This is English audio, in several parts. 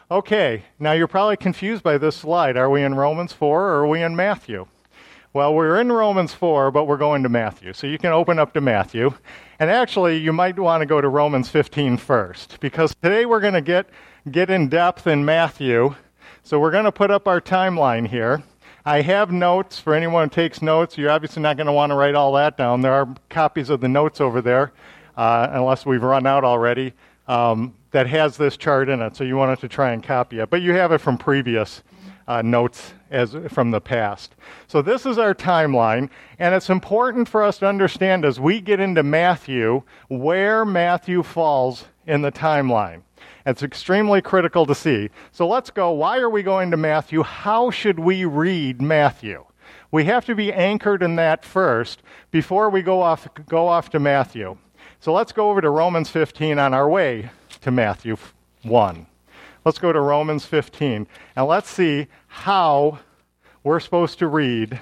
Okay, now you're probably confused by this slide. Are we in Romans 4 or are we in Matthew? Well, we're in Romans 4, but we're going to Matthew. So you can open up to Matthew. And actually, you might want to go to Romans 15 first, because today we're going to get in depth in Matthew. So we're going to put up our timeline here. I have notes for anyone who takes notes. You're obviously not going to want to write all that down. There are copies of the notes over there, unless we've run out already, that has this chart in it. So you wanted to try and copy it. But you have it from previous notes from the past. So this is our timeline, and it's important for us to understand as we get into Matthew where Matthew falls in the timeline. It's extremely critical to see. So let's go. Why are we going to Matthew? How should we read Matthew? We have to be anchored in that first before we go off to Matthew. So let's go over to Romans 15 on our way to Matthew 1. Let's go to Romans 15, and let's see how we're supposed to read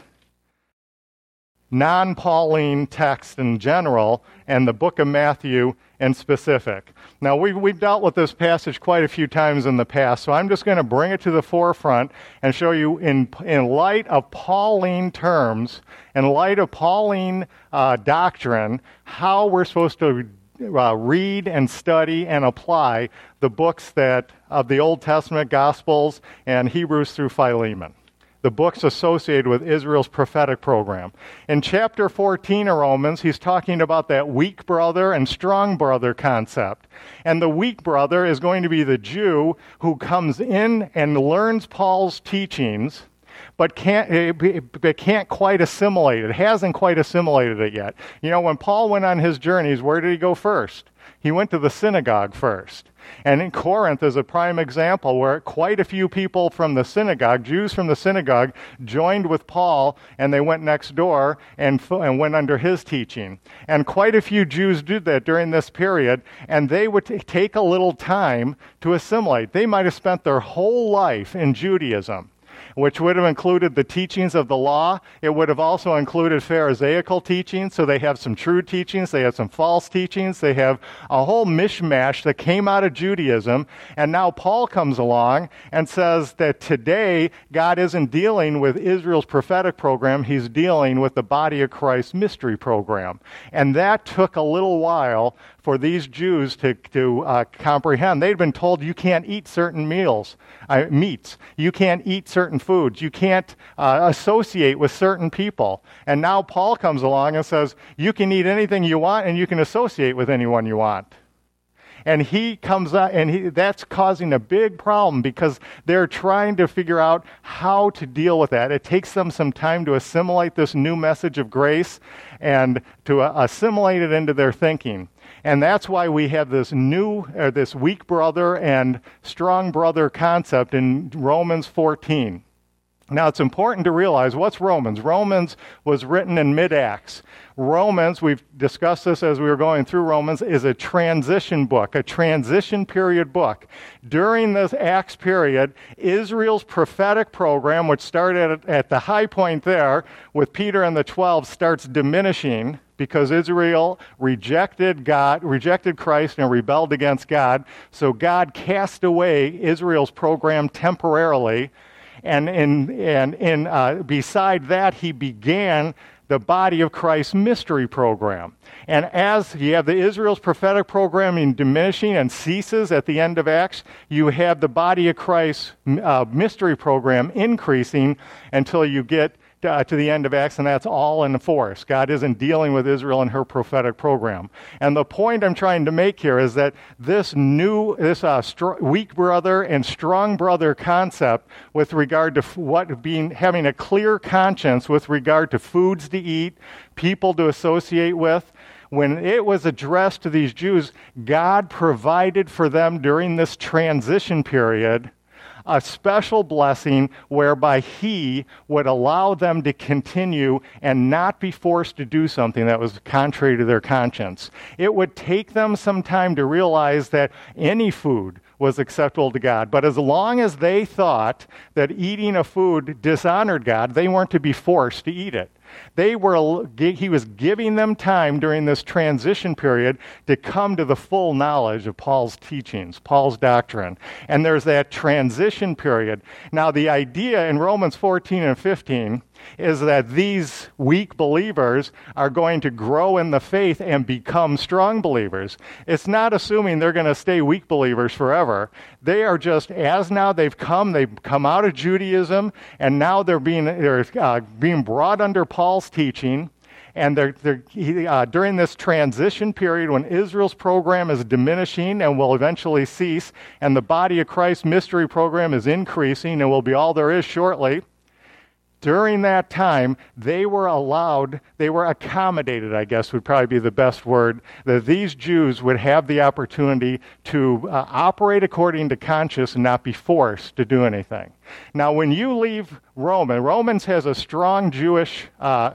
non-Pauline text in general and the book of Matthew in specific. Now, we've dealt with this passage quite a few times in the past, so I'm just going to bring it to the forefront and show you in light of Pauline terms, in light of Pauline doctrine, how we're supposed to read and study and apply the books of the Old Testament, Gospels, and Hebrews through Philemon, the books associated with Israel's prophetic program. In chapter 14 of Romans, he's talking about that weak brother and strong brother concept. And the weak brother is going to be the Jew who comes in and learns Paul's teachings, but can't quite assimilate it. Hasn't quite assimilated it yet. You know, when Paul went on his journeys, where did he go first? He went to the synagogue first. And in Corinth is a prime example where quite a few people from the synagogue, Jews from the synagogue, joined with Paul, and they went next door and went under his teaching. And quite a few Jews did that during this period, and they would take a little time to assimilate. They might have spent their whole life in Judaism, which would have included the teachings of the law. It would have also included Pharisaical teachings, so they have some true teachings, they have some false teachings, they have a whole mishmash that came out of Judaism, and now Paul comes along and says that today God isn't dealing with Israel's prophetic program, he's dealing with the body of Christ's mystery program. And that took a little while for these Jews to comprehend. They'd been told you can't eat certain meats. You can't eat certain foods. You can't associate with certain people. And now Paul comes along and says, you can eat anything you want and you can associate with anyone you want. And he comes out, and that's causing a big problem because they're trying to figure out how to deal with that. It takes them some time to assimilate this new message of grace and to assimilate it into their thinking. And that's why we have this this weak brother and strong brother concept in Romans 14. Now, it's important to realize, what's Romans? Romans was written in mid-Acts. Romans, we've discussed this as we were going through Romans, is a transition book, a transition period book. During this Acts period, Israel's prophetic program, which started at the high point there with Peter and the 12, starts diminishing because Israel rejected Christ and rebelled against God. So God cast away Israel's program temporarily. And beside that, he began the body of Christ's mystery program. And as you have the Israel's prophetic program diminishing and ceases at the end of Acts, you have the body of Christ's mystery program increasing until you get to the end of Acts, and that's all in force. God isn't dealing with Israel in her prophetic program. And the point I'm trying to make here is that this weak brother and strong brother concept with regard to having a clear conscience with regard to foods to eat, people to associate with, when it was addressed to these Jews, God provided for them during this transition period a special blessing whereby he would allow them to continue and not be forced to do something that was contrary to their conscience. It would take them some time to realize that any food was acceptable to God. But as long as they thought that eating a food dishonored God, they weren't to be forced to eat it. He was giving them time during this transition period to come to the full knowledge of Paul's teachings, Paul's doctrine. And there's that transition period. Now, the idea in Romans 14 and 15 is that these weak believers are going to grow in the faith and become strong believers. It's not assuming they're going to stay weak believers forever. They are just, as now they've come out of Judaism, and now they're being brought under Paul's teaching. And during this transition period when Israel's program is diminishing and will eventually cease, and the Body of Christ mystery program is increasing and will be all there is shortly, during that time, they were accommodated, I guess would probably be the best word, that these Jews would have the opportunity to operate according to conscience and not be forced to do anything. Now, when you leave Romans has a strong Jewish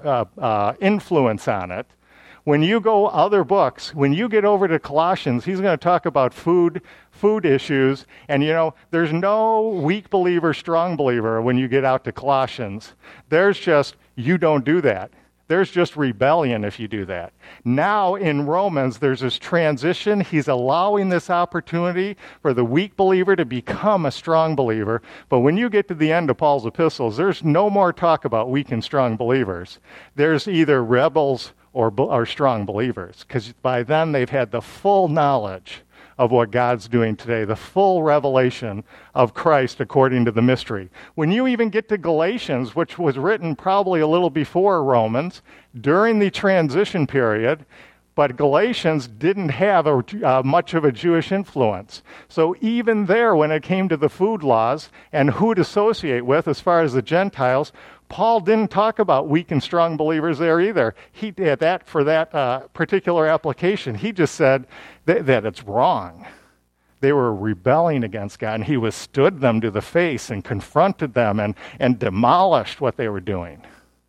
influence on it. When you go other books, when you get over to Colossians, he's going to talk about food issues. And, there's no weak believer, strong believer when you get out to Colossians. There's just, you don't do that. There's just rebellion if you do that. Now in Romans, there's this transition. He's allowing this opportunity for the weak believer to become a strong believer. But when you get to the end of Paul's epistles, there's no more talk about weak and strong believers. There's either rebels or strong believers, because by then they've had the full knowledge of what God's doing today, the full revelation of Christ according to the mystery. When you even get to Galatians, which was written probably a little before Romans, during the transition period, but Galatians didn't have much of a Jewish influence. So even there, when it came to the food laws and who to associate with as far as the Gentiles, Paul didn't talk about weak and strong believers there either. He did that for that particular application. He just said that it's wrong. They were rebelling against God, and he withstood them to the face and confronted them and demolished what they were doing.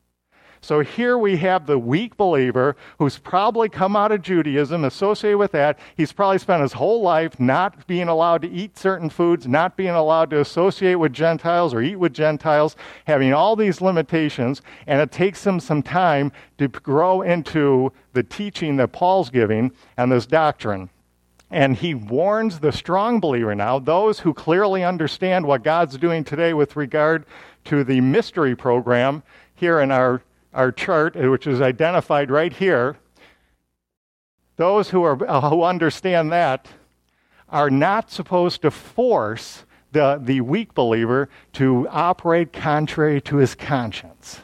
So here we have the weak believer who's probably come out of Judaism, associated with that. He's probably spent his whole life not being allowed to eat certain foods, not being allowed to associate with Gentiles or eat with Gentiles, having all these limitations, and it takes him some time to grow into the teaching that Paul's giving and this doctrine. And he warns the strong believer now, those who clearly understand what God's doing today with regard to the mystery program here in our chart, which is identified right here. Those who understand that are not supposed to force the weak believer to operate contrary to his conscience.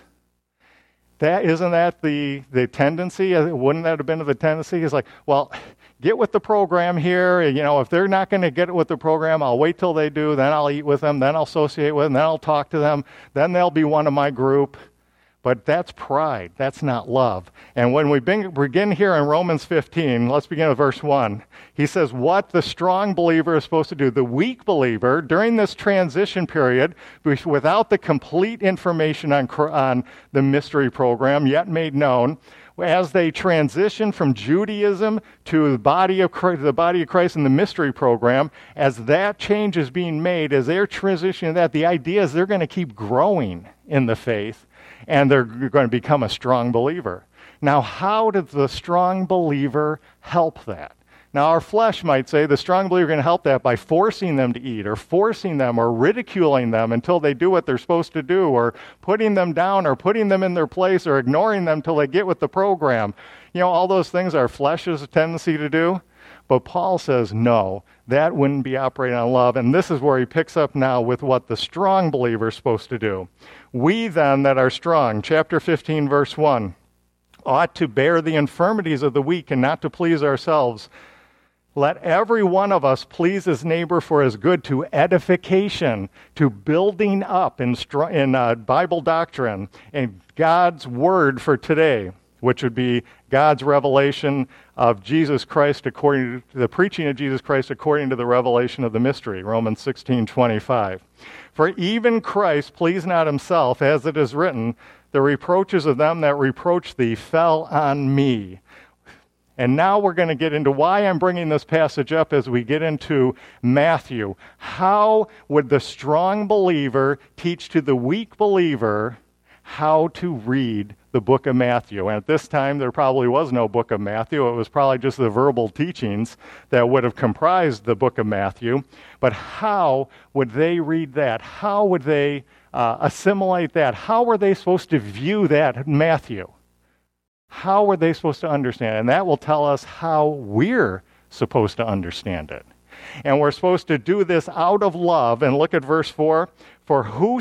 Isn't that the tendency? Wouldn't that have been the tendency? It's like, well, get with the program here. If they're not going to get with the program, I'll wait till they do. Then I'll eat with them. Then I'll associate with them. Then I'll talk to them. Then they'll be one of my group. But that's pride. That's not love. And when we begin here in Romans 15, let's begin with verse 1. He says what the strong believer is supposed to do. The weak believer, during this transition period, without the complete information on the mystery program yet made known, as they transition from Judaism to the body of Christ and the mystery program, as that change is being made, as they're transitioning that, the idea is they're going to keep growing in the faith, and they're going to become a strong believer. Now, how does the strong believer help that? Now, our flesh might say the strong believer is going to help that by forcing them to eat, or forcing them, or ridiculing them until they do what they're supposed to do, or putting them down, or putting them in their place, or ignoring them till they get with the program. All those things our flesh has a tendency to do. But Paul says, no, that wouldn't be operating on love. And this is where he picks up now with what the strong believer is supposed to do. We then that are strong, chapter 15, verse 1, ought to bear the infirmities of the weak and not to please ourselves. Let every one of us please his neighbor for his good, to edification, to building up in Bible doctrine and God's word for today, which would be God's revelation of Jesus Christ according to the preaching of Jesus Christ according to the revelation of the mystery, Romans 16:25. For even Christ pleased not himself, as it is written, the reproaches of them that reproach thee fell on me. And now we're going to get into why I'm bringing this passage up as we get into Matthew. How would the strong believer teach to the weak believer how to read the the book of Matthew. And at this time, there probably was no book of Matthew. It was probably just the verbal teachings that would have comprised the book of Matthew. But how would they read that? How would they assimilate that? How were they supposed to view that Matthew? How were they supposed to understand it? And that will tell us how we're supposed to understand it. And we're supposed to do this out of love. And look at verse 4. For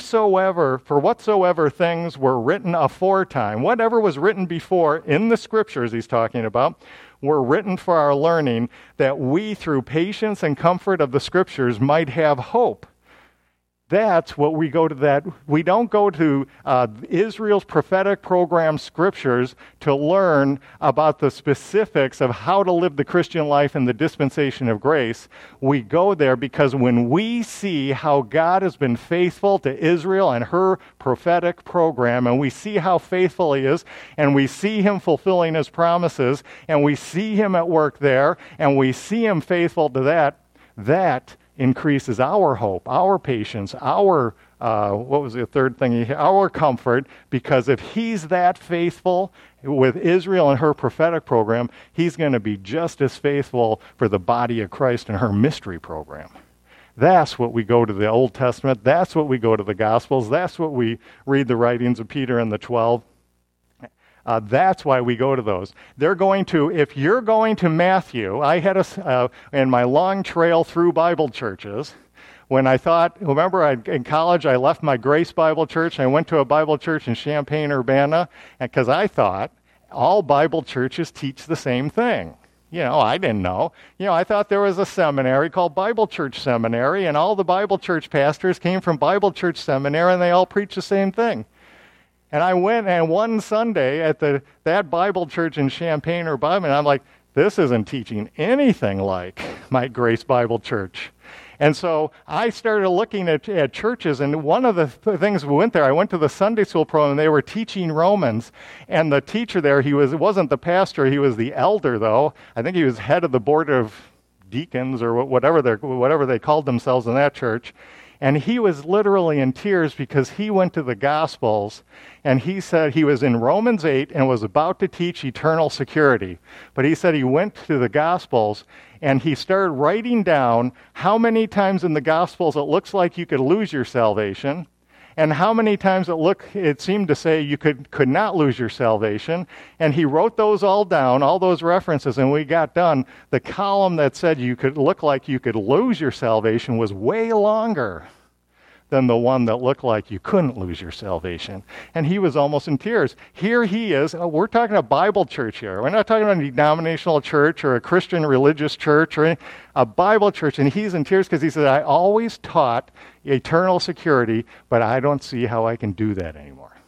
whatsoever things were written aforetime, whatever was written before in the scriptures he's talking about, were written for our learning, that we through patience and comfort of the scriptures might have hope. That's what we go to that. We don't go to Israel's prophetic program scriptures to learn about the specifics of how to live the Christian life in the dispensation of grace. We go there because when we see how God has been faithful to Israel and her prophetic program, and we see how faithful he is, and we see him fulfilling his promises, and we see him at work there, and we see him faithful to that increases our hope, our patience, our, what was the third thing? Our comfort, because if he's that faithful with Israel and her prophetic program, he's going to be just as faithful for the body of Christ and her mystery program. That's what we go to the Old Testament. That's what we go to the Gospels. That's what we read the writings of Peter and the 12. That's why we go to those. They're going to, if you're going to Matthew, I had in my long trail through Bible churches, when I thought, remember in college I left my Grace Bible Church, and I went to a Bible church in Champaign-Urbana, because I thought all Bible churches teach the same thing. I didn't know. I thought there was a seminary called Bible Church Seminary, and all the Bible church pastors came from Bible Church Seminary, and they all preach the same thing. And I went, and one Sunday at that Bible church in Champaign-Urbana, and I'm like, this isn't teaching anything like my Grace Bible Church. And so I started looking at churches, and one of the things we went there, I went to the Sunday school program, and they were teaching Romans, and the teacher there, wasn't the pastor, he was the elder, though. I think he was head of the board of deacons or whatever they called themselves in that church. And he was literally in tears because he went to the Gospels, and he said he was in Romans 8 and was about to teach eternal security. But he said he went to the Gospels, and he started writing down how many times in the Gospels it looks like you could lose your salvation, and how many times it seemed to say you could not lose your salvation. And he wrote those all down, all those references, and when we got done, the column that said you could look like you could lose your salvation was way longer than the one that looked like you couldn't lose your salvation. And he was almost in tears. Here he is. We're talking a Bible church here. We're not talking about a denominational church or a Christian religious church or a Bible church. And he's in tears because he said, I always taught eternal security, but I don't see how I can do that anymore.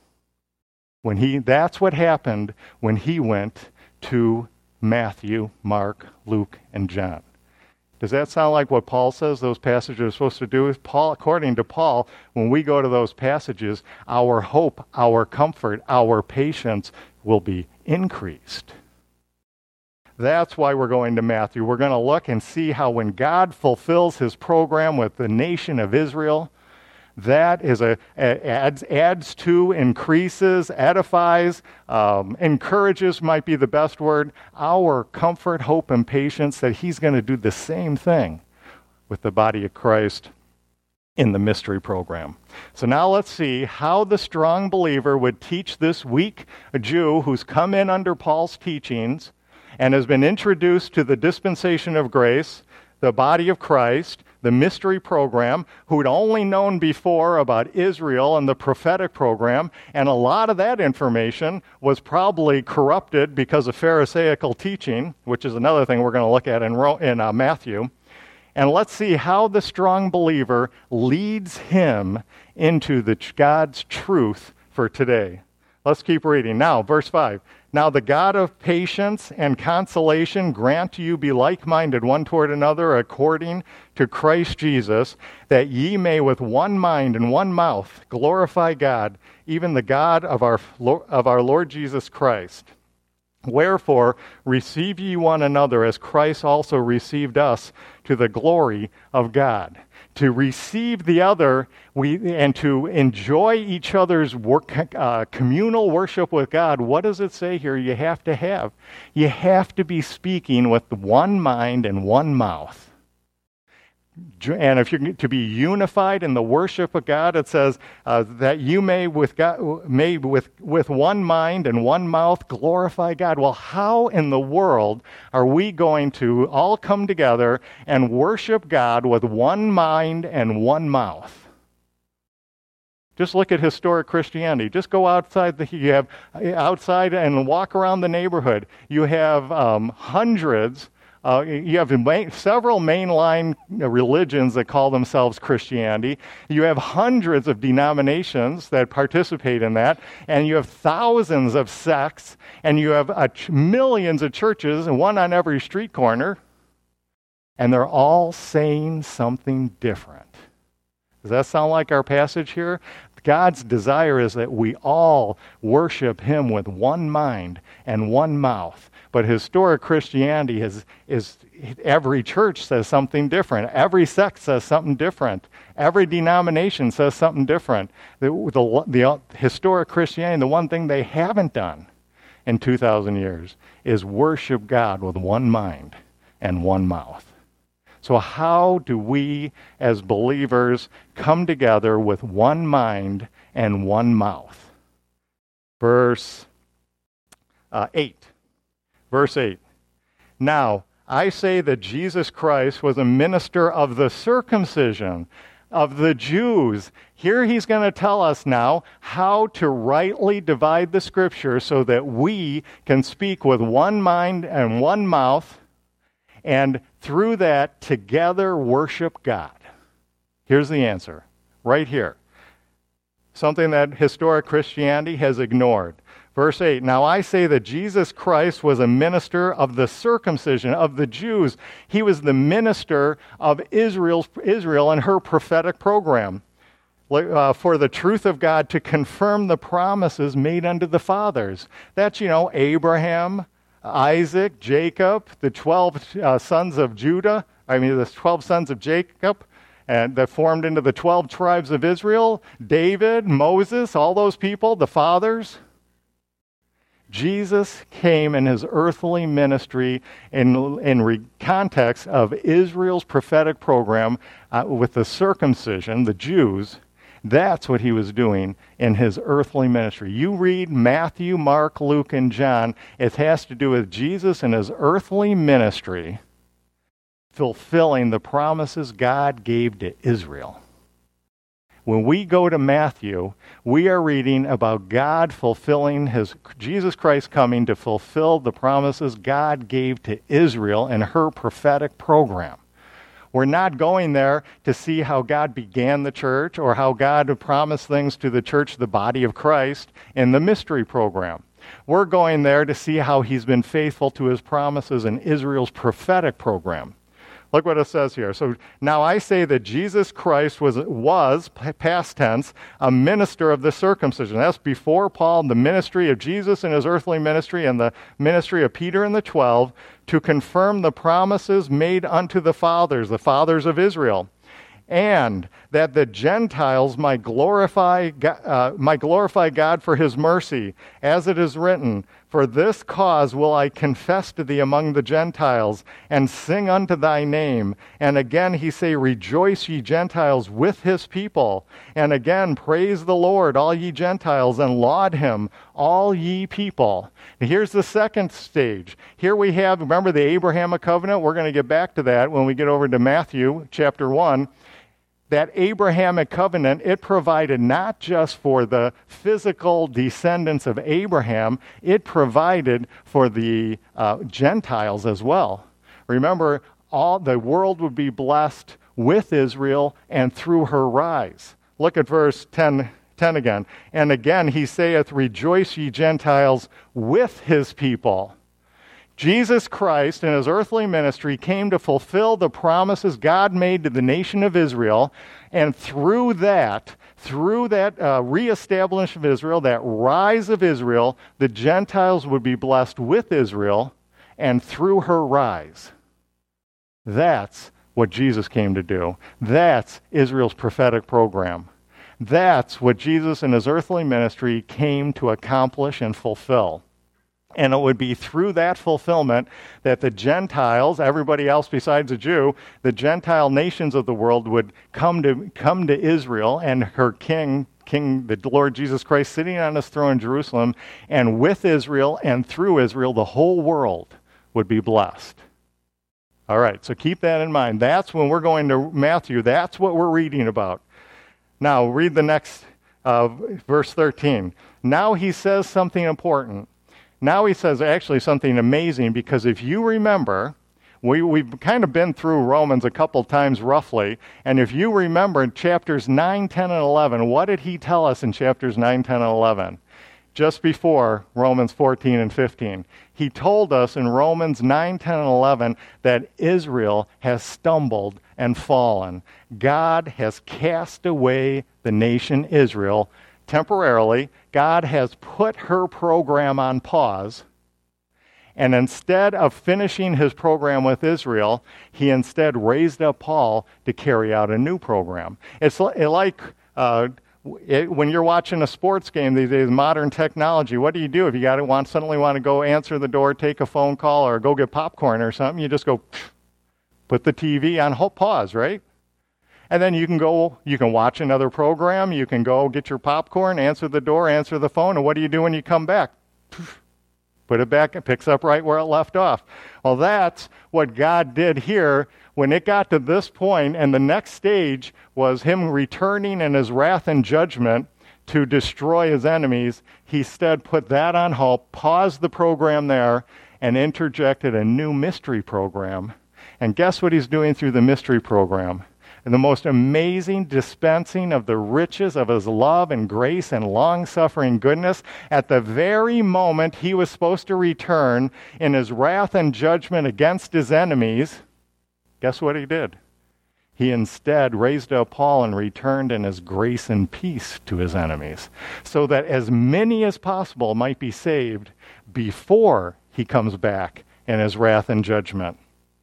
That's what happened when he went to Matthew, Mark, Luke, and John. Does that sound like what Paul says those passages are supposed to do? According to Paul, when we go to those passages, our hope, our comfort, our patience will be increased. That's why we're going to Matthew. We're going to look and see how when God fulfills his program with the nation of Israel, that is adds to, increases, edifies, encourages might be the best word, our comfort, hope, and patience that he's going to do the same thing with the body of Christ in the mystery program. So now let's see how the strong believer would teach this weak Jew who's come in under Paul's teachings and has been introduced to the dispensation of grace, the body of Christ, the mystery program, who'd only known before about Israel and the prophetic program, and a lot of that information was probably corrupted because of Pharisaical teaching, which is another thing we're going to look at in Matthew. And let's see how the strong believer leads him into God's truth for today. Let's keep reading. Now, verse 5. Now the God of patience and consolation grant you be like-minded one toward another according to Christ Jesus, that ye may with one mind and one mouth glorify God, even the God of our Lord Jesus Christ. Wherefore receive ye one another as Christ also received us to the glory of God. to receive the other, and to enjoy each other's communal worship with God, what does it say here you have to have? You have to be speaking with one mind and one mouth. And if you're to be unified in the worship of God, it says that you may with one mind and one mouth glorify God. Well, how in the world are we going to all come together and worship God with one mind and one mouth? Just look at historic Christianity. Just go outside outside and walk around the neighborhood. You have hundreds. You have several mainline religions that call themselves Christianity. You have hundreds of denominations that participate in that, and you have thousands of sects, and you have millions of churches, and one on every street corner, and they're all saying something different. Does that sound like our passage here? God's desire is that we all worship Him with one mind and one mouth. But historic Christianity is every church says something different. Every sect says something different. Every denomination says something different. The historic Christianity, the one thing they haven't done in 2,000 years is worship God with one mind and one mouth. So how do we as believers come together with one mind and one mouth? Verse 8. Verse 8. Now, I say that Jesus Christ was a minister of the circumcision of the Jews. Here he's going to tell us now how to rightly divide the Scripture so that we can speak with one mind and one mouth, and through that together worship God. Here's the answer, right here. Something that historic Christianity has ignored. Verse 8, now I say that Jesus Christ was a minister of the circumcision of the Jews. He was the minister of Israel and her prophetic program for the truth of God, to confirm the promises made unto the fathers. That's, Abraham, Isaac, Jacob, the 12 sons of Judah, the 12 sons of Jacob, and that formed into the 12 tribes of Israel, David, Moses, all those people, the fathers. Jesus came in his earthly ministry in context of Israel's prophetic program with the circumcision, the Jews. That's what he was doing in his earthly ministry. You read Matthew, Mark, Luke, and John, it has to do with Jesus and his earthly ministry fulfilling the promises God gave to Israel. When we go to Matthew, we are reading about God fulfilling Jesus Christ coming to fulfill the promises God gave to Israel in her prophetic program. We're not going there to see how God began the church or how God promised things to the church, the body of Christ, in the mystery program. We're going there to see how he's been faithful to his promises in Israel's prophetic program. Look what it says here. So now I say that Jesus Christ was past tense, a minister of the circumcision. That's before Paul, the ministry of Jesus in his earthly ministry and the ministry of Peter and the 12, to confirm the promises made unto the fathers of Israel, and that the Gentiles might glorify God for his mercy, as it is written, for this cause will I confess to thee among the Gentiles, and sing unto thy name. And again he say, rejoice ye Gentiles with his people. And again, praise the Lord, all ye Gentiles, and laud him, all ye people. And here's the second stage. Here we have, remember the Abrahamic covenant? We're going to get back to that when we get over to Matthew chapter 1. That Abrahamic covenant, it provided not just for the physical descendants of Abraham, it provided for the Gentiles as well. Remember, all the world would be blessed with Israel and through her rise. Look at verse 10 again. And again he saith, rejoice ye Gentiles with his people. Jesus Christ in his earthly ministry came to fulfill the promises God made to the nation of Israel, and through that reestablishment of Israel, that rise of Israel, the Gentiles would be blessed with Israel and through her rise. That's what Jesus came to do. That's Israel's prophetic program. That's what Jesus in his earthly ministry came to accomplish and fulfill. And it would be through that fulfillment that the Gentiles, everybody else besides a Jew, the Gentile nations of the world would come to Israel and her king, the Lord Jesus Christ, sitting on his throne in Jerusalem, and with Israel and through Israel, the whole world would be blessed. All right, so keep that in mind. That's when we're going to Matthew. That's what we're reading about. Now, read the next verse 13. Now he says something important. Now he says actually something amazing, because if you remember, we've kind of been through Romans a couple times roughly, and if you remember in chapters 9, 10, and 11, what did he tell us in chapters 9, 10, and 11? Just before Romans 14 and 15. He told us in Romans 9, 10, and 11 that Israel has stumbled and fallen. God has cast away the nation Israel temporarily. God has put her program on pause. And instead of finishing his program with Israel, he instead raised up Paul to carry out a new program. It's like when you're watching a sports game these days, modern technology, what do you do if you suddenly want to go answer the door, take a phone call, or go get popcorn or something? You just go put the TV on pause, right? And then you can watch another program, you can go get your popcorn, answer the door, answer the phone, and what do you do when you come back? Put it back, it picks up right where it left off. Well, that's what God did here when it got to this point, and the next stage was him returning in his wrath and judgment to destroy his enemies. He instead put that on hold, paused the program there, and interjected a new mystery program. And guess what he's doing through the mystery program? And the most amazing dispensing of the riches of his love and grace and long-suffering goodness at the very moment he was supposed to return in his wrath and judgment against his enemies. Guess what he did? He instead raised up Paul and returned in his grace and peace to his enemies, so that as many as possible might be saved before he comes back in his wrath and judgment.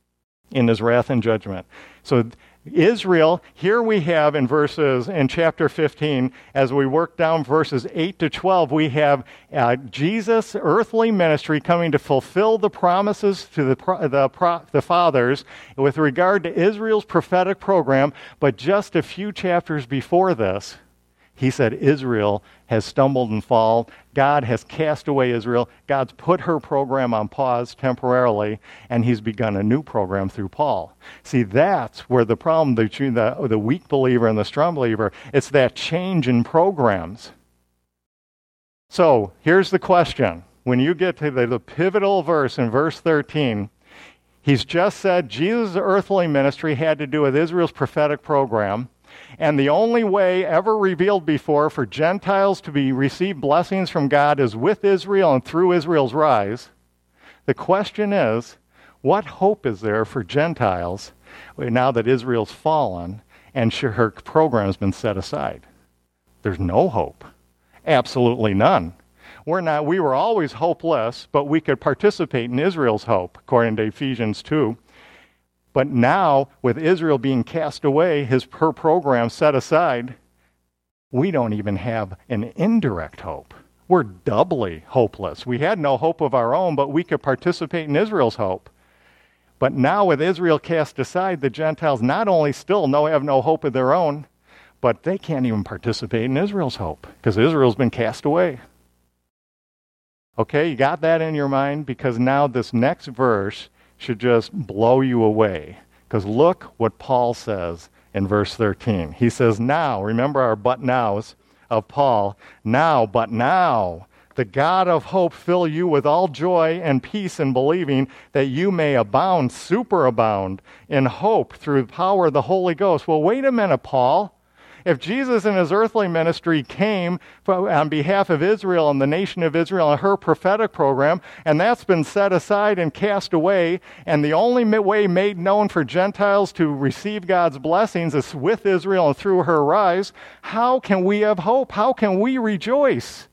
So Israel, here we have in chapter 15, as we work down verses 8 to 12, we have Jesus' earthly ministry coming to fulfill the promises to the fathers with regard to Israel's prophetic program. But just a few chapters before this, he said Israel has stumbled and fallen. God has cast away Israel. God's put her program on pause temporarily, and he's begun a new program through Paul. See, that's where the problem between the weak believer and the strong believer, it's that change in programs. So here's the question. When you get to the pivotal verse in verse 13, he's just said Jesus' earthly ministry had to do with Israel's prophetic program. And the only way ever revealed before for Gentiles to receive blessings from God is with Israel and through Israel's rise. The question is, what hope is there for Gentiles now that Israel's fallen and her program has been set aside? There's no hope. Absolutely none. We were always hopeless, but we could participate in Israel's hope, according to Ephesians 2. But now, with Israel being cast away, her program set aside, we don't even have an indirect hope. We're doubly hopeless. We had no hope of our own, but we could participate in Israel's hope. But now, with Israel cast aside, the Gentiles not only still have no hope of their own, but they can't even participate in Israel's hope, because Israel's been cast away. Okay, you got that in your mind? Because now this next verse should just blow you away. Because look what Paul says in verse 13. He says, now, remember our but nows of Paul, but now, the God of hope fill you with all joy and peace in believing, that you may abound, superabound in hope through the power of the Holy Ghost. Well, wait a minute, Paul. If Jesus in his earthly ministry came on behalf of Israel and the nation of Israel and her prophetic program, and that's been set aside and cast away, and the only way made known for Gentiles to receive God's blessings is with Israel and through her rise, how can we have hope? How can we rejoice?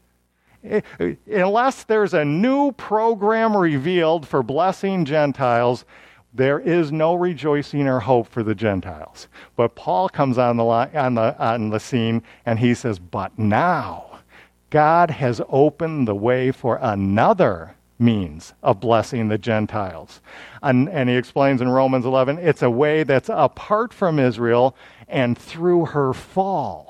Unless there's a new program revealed for blessing Gentiles, There is no rejoicing or hope for the Gentiles. But Paul comes on the scene, and he says, but now God has opened the way for another means of blessing the Gentiles. And he explains in Romans 11, it's a way that's apart from Israel and through her fall.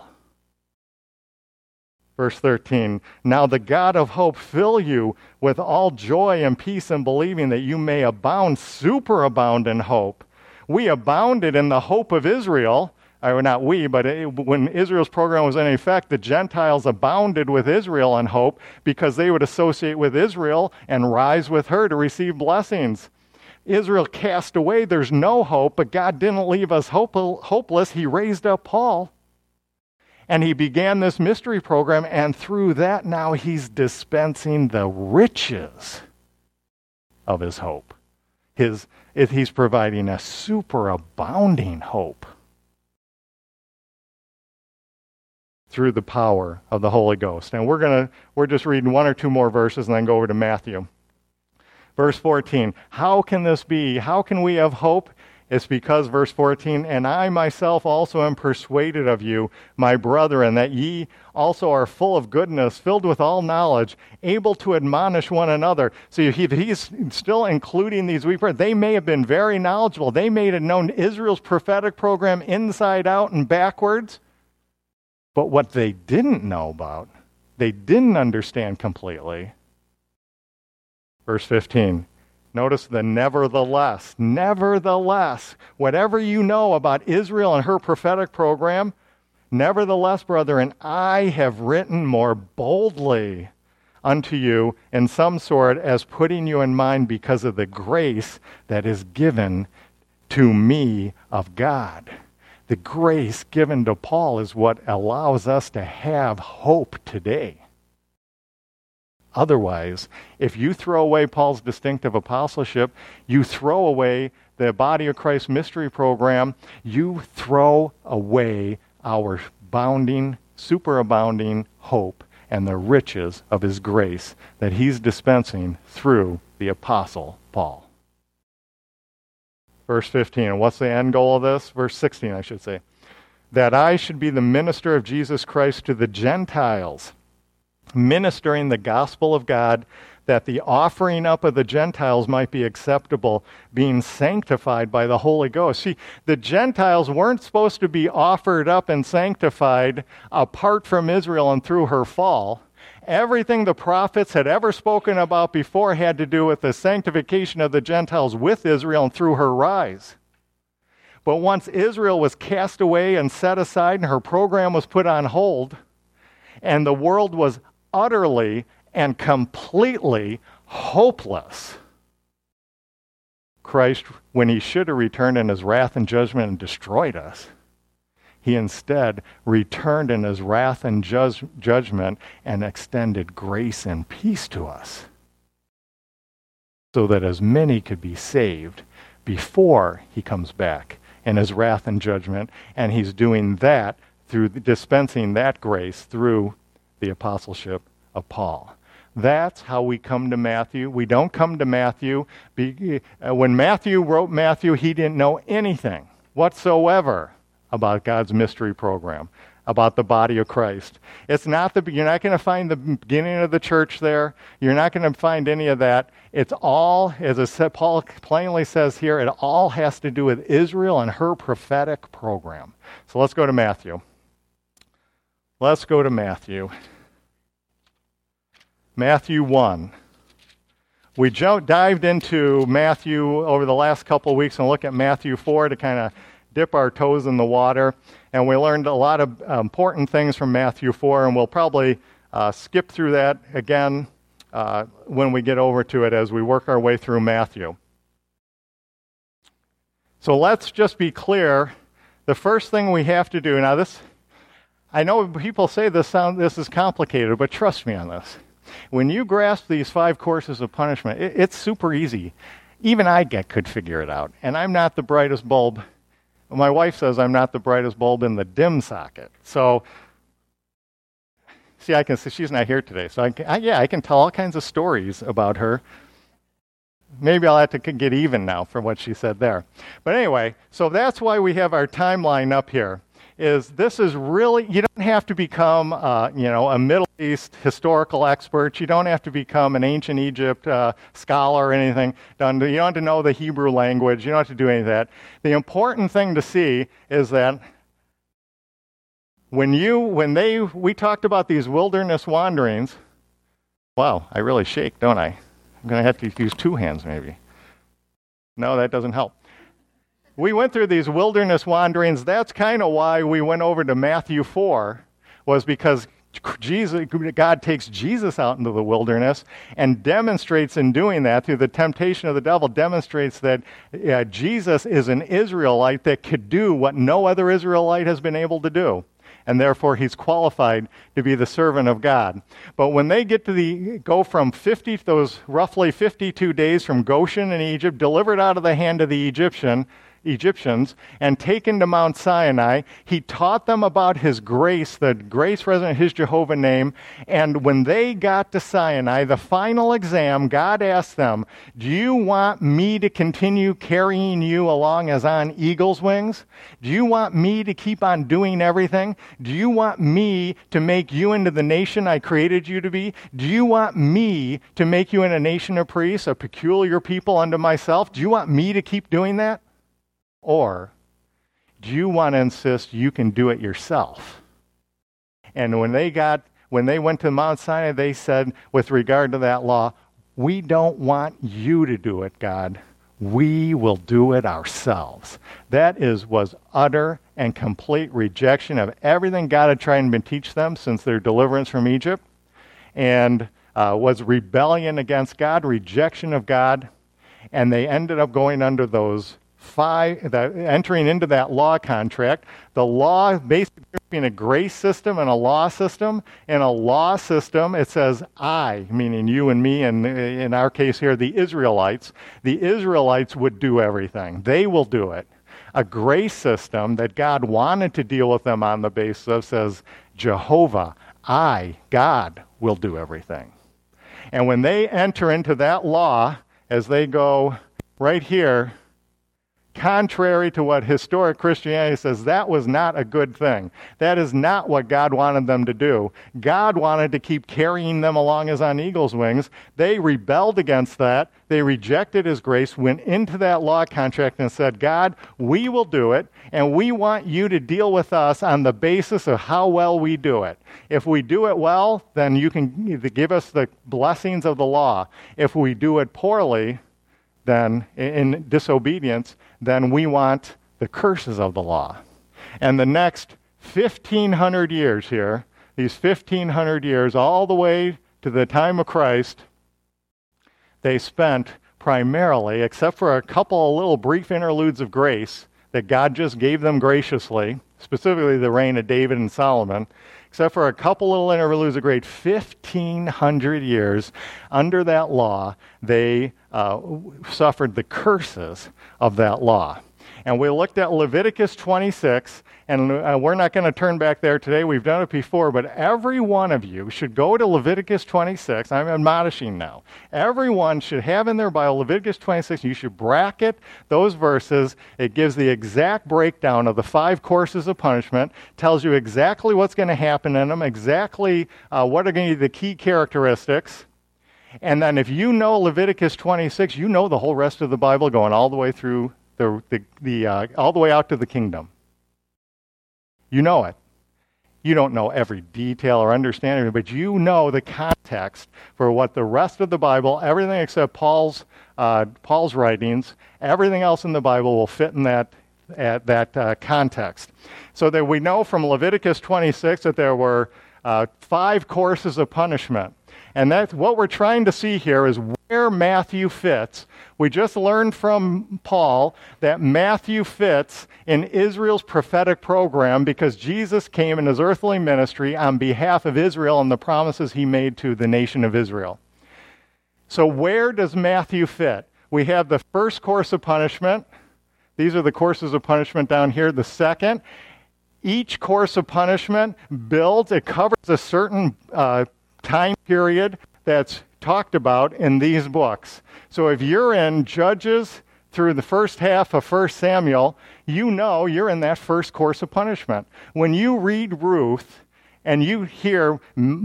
Verse 13, now the God of hope fill you with all joy and peace in believing that you may abound, superabound in hope. We abounded in the hope of Israel. Or not we, but when Israel's program was in effect, the Gentiles abounded with Israel in hope because they would associate with Israel and rise with her to receive blessings. Israel cast away, there's no hope, but God didn't leave us hopeless. He raised up Paul. And he began this mystery program, and through that now he's dispensing the riches of his hope. He's providing a superabounding hope through the power of the Holy Ghost. And we're just reading one or two more verses and then go over to Matthew. Verse 14, how can this be? How can we have hope? It's because, verse 14, and I myself also am persuaded of you, my brethren, that ye also are full of goodness, filled with all knowledge, able to admonish one another. So he's still including these weak brethren. They may have been very knowledgeable. They may have known Israel's prophetic program inside out and backwards. But what they didn't know about, they didn't understand completely. Verse 15. Notice the nevertheless. Nevertheless, whatever you know about Israel and her prophetic program, nevertheless, brethren, I have written more boldly unto you in some sort as putting you in mind because of the grace that is given to me of God. The grace given to Paul is what allows us to have hope today. Otherwise, if you throw away Paul's distinctive apostleship, you throw away the Body of Christ mystery program, you throw away our superabounding hope and the riches of his grace that he's dispensing through the apostle Paul. Verse 15, and what's the end goal of this? Verse 16, I should say. That I should be the minister of Jesus Christ to the Gentiles, ministering the gospel of God, that the offering up of the Gentiles might be acceptable, being sanctified by the Holy Ghost. See, the Gentiles weren't supposed to be offered up and sanctified apart from Israel and through her fall. Everything the prophets had ever spoken about before had to do with the sanctification of the Gentiles with Israel and through her rise. But once Israel was cast away and set aside and her program was put on hold, and the world was utterly and completely hopeless, Christ, when he should have returned in his wrath and judgment and destroyed us, he instead returned in his wrath and judgment and extended grace and peace to us, so that as many could be saved before he comes back in his wrath and judgment. And he's doing that through dispensing that grace through the apostleship of Paul. That's how we come to Matthew. We don't come to Matthew. When Matthew wrote Matthew, he didn't know anything whatsoever about God's mystery program, about the body of Christ. It's not you're not going to find the beginning of the church there. You're not going to find any of that. It's all, as Paul plainly says here, it all has to do with Israel and her prophetic program. So let's go to Matthew. Let's go to Matthew. Matthew 1. We dived into Matthew over the last couple of weeks and look at Matthew 4 to kind of dip our toes in the water. And we learned a lot of important things from Matthew 4, and we'll probably skip through that again when we get over to it as we work our way through Matthew. So let's just be clear. The first thing we have to do, now this, I know people say this is complicated, but trust me on this. When you grasp these 5 courses of punishment, it's super easy. Even I could figure it out. And I'm not the brightest bulb. My wife says I'm not the brightest bulb in the dim socket. So, see, she's not here today. So I can tell all kinds of stories about her. maybe I'll have to get even now for what she said there. But anyway, so that's why we have our timeline up here. This is really, you don't have to become, a Middle East historical expert. You don't have to become an ancient Egypt scholar or anything. You don't have to know the Hebrew language. You don't have to do any of that. The important thing to see is that we talked about these wilderness wanderings. Wow, I really shake, don't I? I'm going to have to use two hands maybe. No, that doesn't help. We went through these wilderness wanderings. That's kind of why we went over to Matthew 4, was because God takes Jesus out into the wilderness and demonstrates in doing that, through the temptation of the devil, demonstrates that Jesus is an Israelite that could do what no other Israelite has been able to do. And therefore he's qualified to be the servant of God. But when they go from those roughly 52 days from Goshen in Egypt, delivered out of the hand of the Egyptians, and taken to Mount Sinai, he taught them about his grace, the grace resident, his Jehovah name. And when they got to Sinai, the final exam, God asked them, do you want me to continue carrying you along as on eagle's wings? Do you want me to keep on doing everything? Do you want me to make you into the nation I created you to be? Do you want me to make you in a nation of priests, a peculiar people unto myself? Do you want me to keep doing that? Or do you want to insist you can do it yourself? And when they went to Mount Sinai, they said, with regard to that law, we don't want you to do it, God. We will do it ourselves. That was utter and complete rejection of everything God had tried to teach them since their deliverance from Egypt, and was rebellion against God, rejection of God, and they ended up going under those entering into that law contract. The law basically being a grace system and a law system. In a law system, it says I, meaning you and me, and in our case here, the Israelites. The Israelites would do everything. They will do it. A grace system that God wanted to deal with them on the basis of says, Jehovah, I, God, will do everything. And when they enter into that law, as they go right here, contrary to what historic Christianity says, that was not a good thing. That is not what God wanted them to do. God wanted to keep carrying them along as on eagle's wings. They rebelled against that. They rejected his grace, went into that law contract and said, God, we will do it, and we want you to deal with us on the basis of how well we do it. If we do it well, then you can give us the blessings of the law. If we do it poorly, then in disobedience, then we want the curses of the law. And the next 1,500 years here, these 1,500 years, all the way to the time of Christ, they spent primarily, except for a couple of little brief interludes of grace that God just gave them graciously, specifically the reign of David and Solomon, except for a couple little interludes of grace, 1,500 years under that law, they suffered the curses of that law. And we looked at Leviticus 26, and we're not going to turn back there today. We've done it before, but every one of you should go to Leviticus 26. I'm admonishing now. Everyone should have in their Bible Leviticus 26. You should bracket those verses. It gives the exact breakdown of the 5 courses of punishment, tells you exactly what's going to happen in them, exactly what are going to be the key characteristics. And then if you know Leviticus 26, you know the whole rest of the Bible going all the way through all the way out to the kingdom. You know it. You don't know every detail or understanding, but you know the context for what the rest of the Bible, everything except Paul's writings, everything else in the Bible will fit in that context. So that we know from Leviticus 26 that there were 5 courses of punishment. And that's what we're trying to see here is where Matthew fits. We just learned from Paul that Matthew fits in Israel's prophetic program because Jesus came in his earthly ministry on behalf of Israel and the promises he made to the nation of Israel. So where does Matthew fit? We have the first course of punishment. These are the courses of punishment down here. The second, each course of punishment it covers a certain time period that's talked about in these books. So if you're in Judges through the first half of 1 Samuel, you know you're in that first course of punishment. When you read Ruth and you hear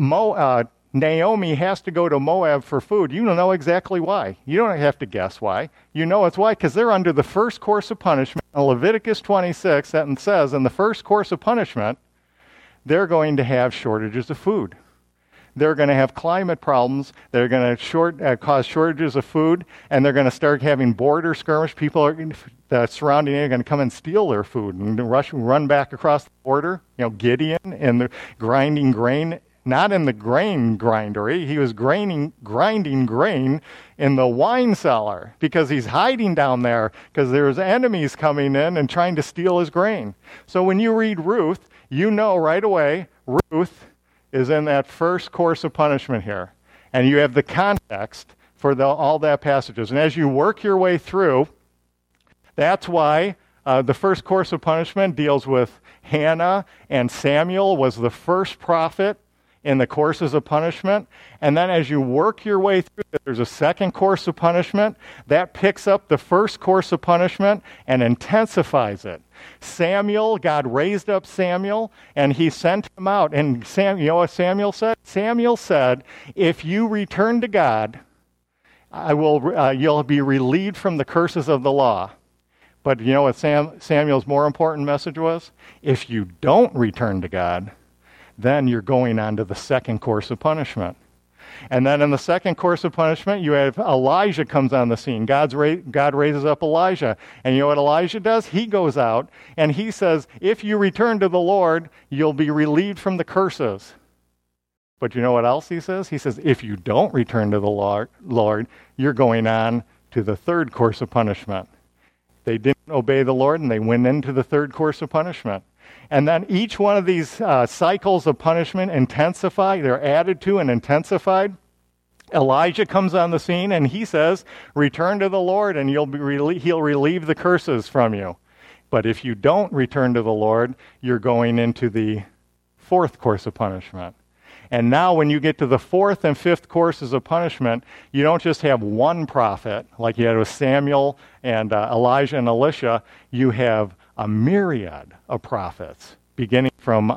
Naomi has to go to Moab for food, you know exactly why. You don't have to guess why. You know it's why, because they're under the first course of punishment. In Leviticus 26, that says in the first course of punishment, they're going to have shortages of food. They're going to have climate problems. They're going to cause shortages of food, and they're going to start having border skirmish. People surrounding it are going to come and steal their food and run back across the border. Gideon and the grinding grain, not in the grain grinder. He was grinding grain in the wine cellar because he's hiding down there because there's enemies coming in and trying to steal his grain. So when you read Ruth, you know right away Ruth is in that first course of punishment here. And you have the context for all that passages. And as you work your way through, that's why the first course of punishment deals with Hannah, and Samuel was the first prophet in the courses of punishment. And then as you work your way through, there's a second course of punishment that picks up the first course of punishment and intensifies it. Samuel, God raised up Samuel, and he sent him out. And you know what Samuel said? Samuel said, if you return to God, you'll be relieved from the curses of the law. But you know what Samuel's more important message was? If you don't return to God, then you're going on to the second course of punishment. And then in the second course of punishment, you have Elijah comes on the scene. God raises up Elijah. And you know what Elijah does? He goes out and he says, if you return to the Lord, you'll be relieved from the curses. But you know what else he says? He says, if you don't return to the Lord, you're going on to the third course of punishment. They didn't obey the Lord, and they went into the third course of punishment. And then each one of these cycles of punishment intensify. They're added to and intensified. Elijah comes on the scene, and he says, return to the Lord, and he'll relieve the curses from you. But if you don't return to the Lord, you're going into the fourth course of punishment. And now when you get to the fourth and fifth courses of punishment, you don't just have one prophet, like you had with Samuel and Elijah and Elisha. You have a myriad of prophets, beginning from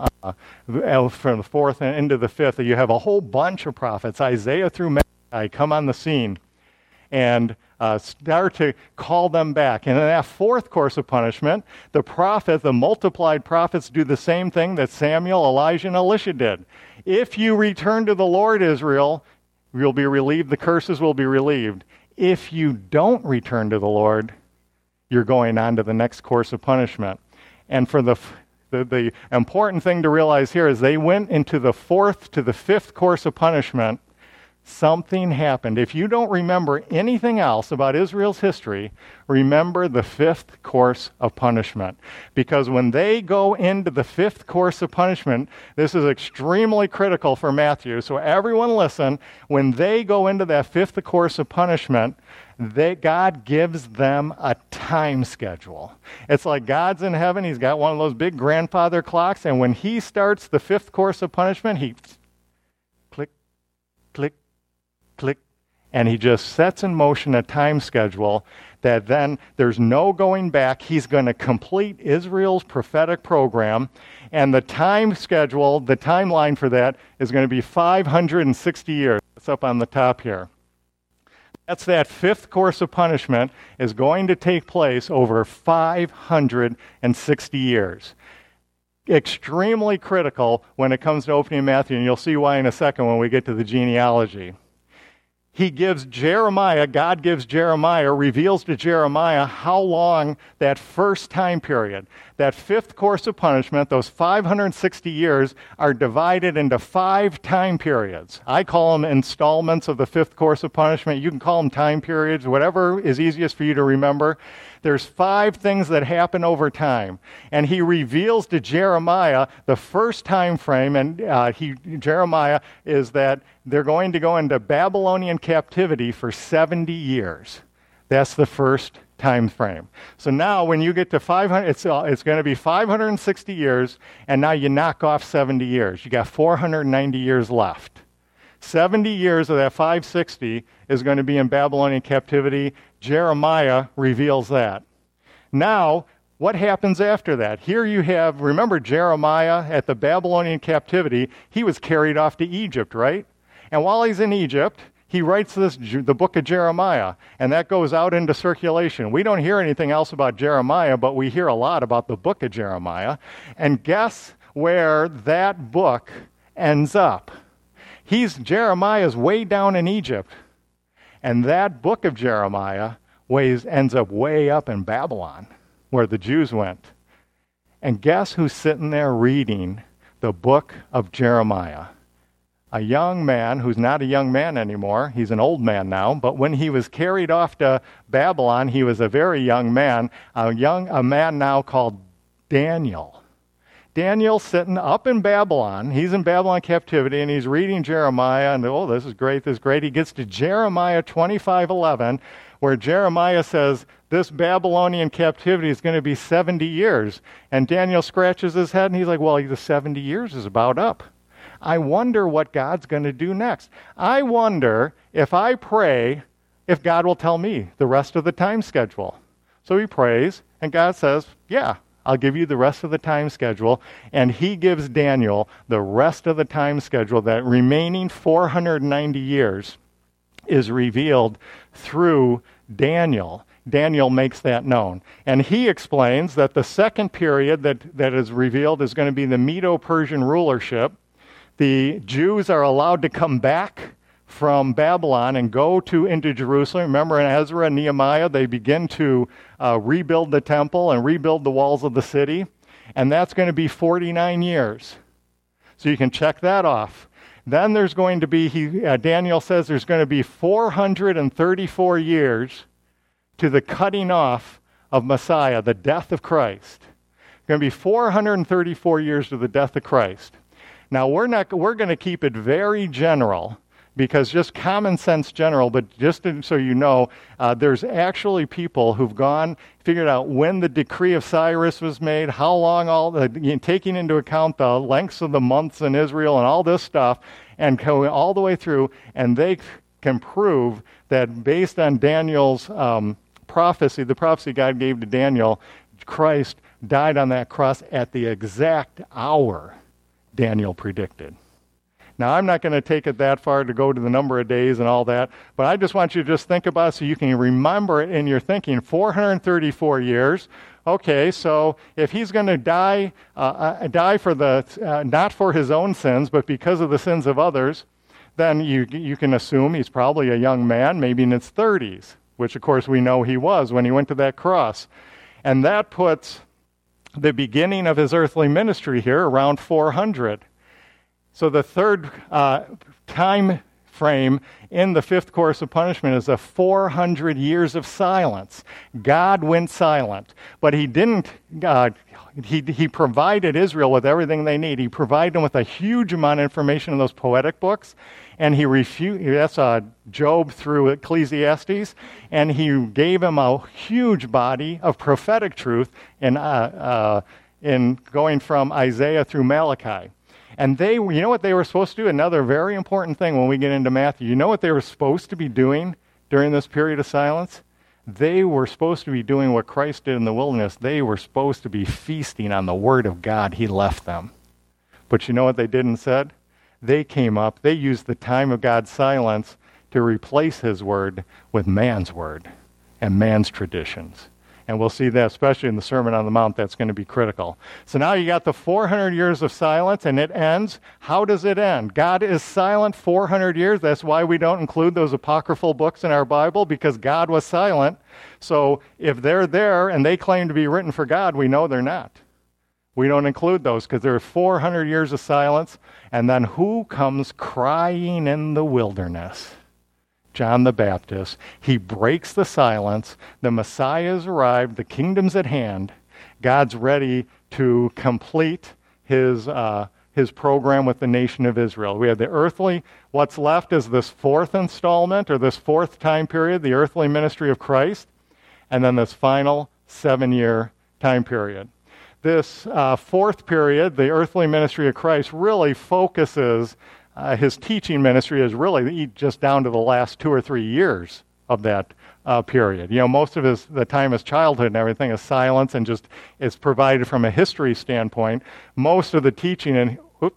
the fourth and into the fifth. You have a whole bunch of prophets, Isaiah through Malachi, come on the scene and start to call them back. And in that fourth course of punishment, the multiplied prophets do the same thing that Samuel, Elijah, and Elisha did. If you return to the Lord, Israel, you'll be relieved. The curses will be relieved. If you don't return to the Lord, you're going on to the next course of punishment. And for the important thing to realize here is they went into the fourth to the fifth course of punishment. Something happened. If you don't remember anything else about Israel's history, remember the fifth course of punishment. Because when they go into the fifth course of punishment, this is extremely critical for Matthew. So everyone listen, when they go into that fifth course of punishment, God gives them a time schedule. It's like God's in heaven. He's got one of those big grandfather clocks, and when he starts the fifth course of punishment, he click, click, click, and he just sets in motion a time schedule that then there's no going back. He's going to complete Israel's prophetic program, and the time schedule, the timeline for that is going to be 560 years. It's up on the top here. That's that fifth course of punishment is going to take place over 560 years. Extremely critical when it comes to opening Matthew, and you'll see why in a second when we get to the genealogy. God gives Jeremiah, reveals to Jeremiah how long that first time period, that fifth course of punishment, those 560 years, are divided into 5 time periods. I call them installments of the fifth course of punishment. You can call them time periods, whatever is easiest for you to remember. There's 5 things that happen over time. And he reveals to Jeremiah the first time frame, and Jeremiah is that they're going to go into Babylonian captivity for 70 years. That's the first time frame. So now when you get to 500, it's going to be 560 years, and now you knock off 70 years. You got 490 years left. 70 years of that 560 is going to be in Babylonian captivity. Jeremiah reveals that. Now, what happens after that? Here you have, remember Jeremiah at the Babylonian captivity, he was carried off to Egypt, right? And while he's in Egypt, he writes the book of Jeremiah, and that goes out into circulation. We don't hear anything else about Jeremiah, but we hear a lot about the book of Jeremiah. And guess where that book ends up? Jeremiah's way down in Egypt, and that book of Jeremiah ends up way up in Babylon, where the Jews went. And guess who's sitting there reading the book of Jeremiah? A young man who's not a young man anymore. He's an old man now. But when he was carried off to Babylon, he was a very young man, a man now called Daniel. Daniel's sitting up in Babylon. He's in Babylon captivity, and he's reading Jeremiah, and oh, this is great, this is great. He gets to Jeremiah 25:11, where Jeremiah says, this Babylonian captivity is going to be 70 years. And Daniel scratches his head, and he's like, well, the 70 years is about up. I wonder what God's going to do next. I wonder if I pray, if God will tell me the rest of the time schedule. So he prays, and God says, yeah, I'll give you the rest of the time schedule. And he gives Daniel the rest of the time schedule. That remaining 490 years is revealed through Daniel. Daniel makes that known. And he explains that the second period that is revealed is going to be the Medo-Persian rulership. The Jews are allowed to come back from Babylon and go into Jerusalem. Remember in Ezra and Nehemiah, they begin to rebuild the temple and rebuild the walls of the city. And that's going to be 49 years. So you can check that off. Then there's going to be, Daniel says there's going to be 434 years to the cutting off of Messiah, the death of Christ. Going to be 434 years to the death of Christ. Now, we're going to keep it very general, because just common sense general, but just so you know, there's actually people who've figured out when the decree of Cyrus was made, how long, taking into account the lengths of the months in Israel and all this stuff, and going all the way through, and they can prove that based on Daniel's prophecy, the prophecy God gave to Daniel, Christ died on that cross at the exact hour Daniel predicted. Now, I'm not going to take it that far to go to the number of days and all that, but I just want you to just think about it so you can remember it in your thinking. 434 years. Okay, so if he's going to die for not for his own sins, but because of the sins of others, then you can assume he's probably a young man, maybe in his 30s, which of course we know he was when he went to that cross. And that puts the beginning of his earthly ministry here around 400. So the third time frame in the fifth course of punishment is 400 years of silence. God went silent, but he didn't. He provided Israel with everything they need. He provided them with a huge amount of information in those poetic books, and that's Job through Ecclesiastes, and he gave him a huge body of prophetic truth in going from Isaiah through Malachi. And you know what they were supposed to do? Another very important thing when we get into Matthew. You know what they were supposed to be doing during this period of silence? They were supposed to be doing what Christ did in the wilderness. They were supposed to be feasting on the Word of God he left them. But you know what they did instead? They came up, they used the time of God's silence to replace his word with man's word and man's traditions. And we'll see that, especially in the Sermon on the Mount, that's going to be critical. So now you got the 400 years of silence, and it ends. How does it end? God is silent 400 years. That's why we don't include those apocryphal books in our Bible, because God was silent. So if they're there and they claim to be written for God, we know they're not. We don't include those because there are 400 years of silence. And then who comes crying in the wilderness? John the Baptist. He breaks the silence. The Messiah has arrived. The kingdom's at hand. God's ready to complete his program with the nation of Israel. We have the earthly. What's left is this fourth installment, or this fourth time period, the earthly ministry of Christ, and then this final 7-year time period. This fourth period, the earthly ministry of Christ, really focuses his teaching ministry is really just down to the last 2 or 3 years of that period. Most of the time his childhood and everything is silence and just is provided from a history standpoint. Most of the teaching in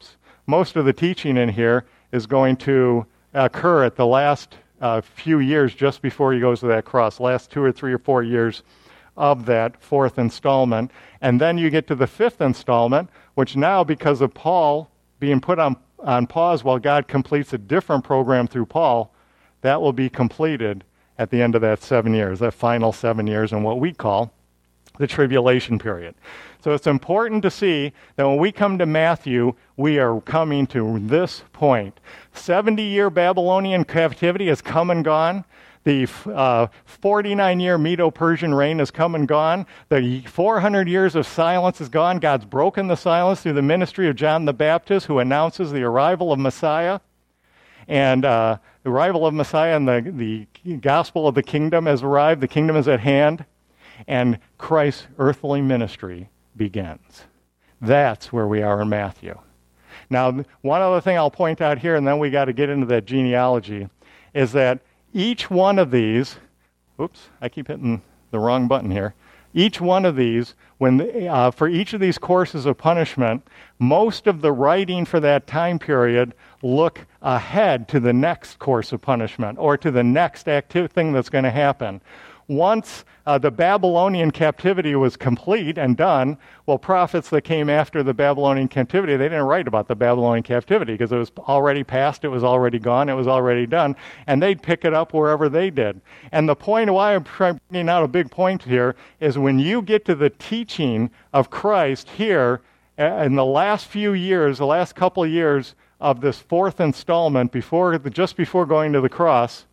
here is going to occur at the last few years just before he goes to that cross, last 2 or 3 or 4 years of that fourth installment. And then you get to the fifth installment, which now, because of Paul being put on pause while God completes a different program through Paul, that will be completed at the end of that 7 years, that final 7 years, in what we call the tribulation period. So it's important to see that when we come to Matthew, we are coming to this point. 70-year Babylonian captivity has come and gone. The 49-year Medo-Persian reign has come and gone. The 400 years of silence is gone. God's broken the silence through the ministry of John the Baptist, who announces the arrival of Messiah. And the arrival of Messiah and the gospel of the kingdom has arrived. The kingdom is at hand. And Christ's earthly ministry begins. That's where we are in Matthew. Now, one other thing I'll point out here, and then we got to get into that genealogy, is that each one of these, I keep hitting the wrong button here. Each one of these, for each of these courses of punishment, most of the writing for that time period look ahead to the next course of punishment or to the next thing that's going to happen. Once the Babylonian captivity was complete and done, prophets that came after the Babylonian captivity, they didn't write about the Babylonian captivity because it was already past, it was already gone, it was already done, and they'd pick it up wherever they did. And the point why I'm bringing out a big point here is when you get to the teaching of Christ here in the last few years, the last couple of years of this fourth installment, just before going to the cross,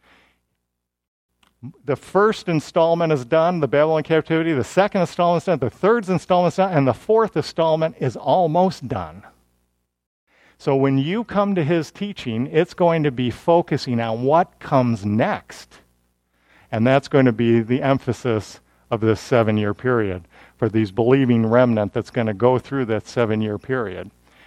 the first installment is done, the Babylonian captivity. The second installment is done. The third installment is done. And the fourth installment is almost done. So when you come to his teaching, it's going to be focusing on what comes next. And that's going to be the emphasis of this 7-year period for these believing remnant that's going to go through that 7-year period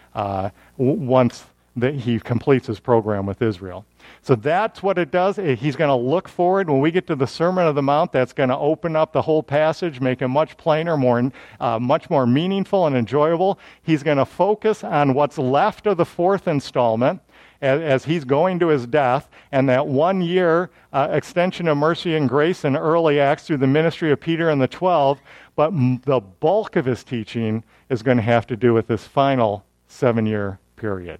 once he completes his program with Israel. So that's what it does. He's going to look forward. When we get to the Sermon on the Mount, that's going to open up the whole passage, make it much plainer, much more meaningful and enjoyable. He's going to focus on what's left of the fourth installment as he's going to his death, and that 1 year extension of mercy and grace in early Acts through the ministry of Peter and the 12. But the bulk of his teaching is going to have to do with this final 7-year period.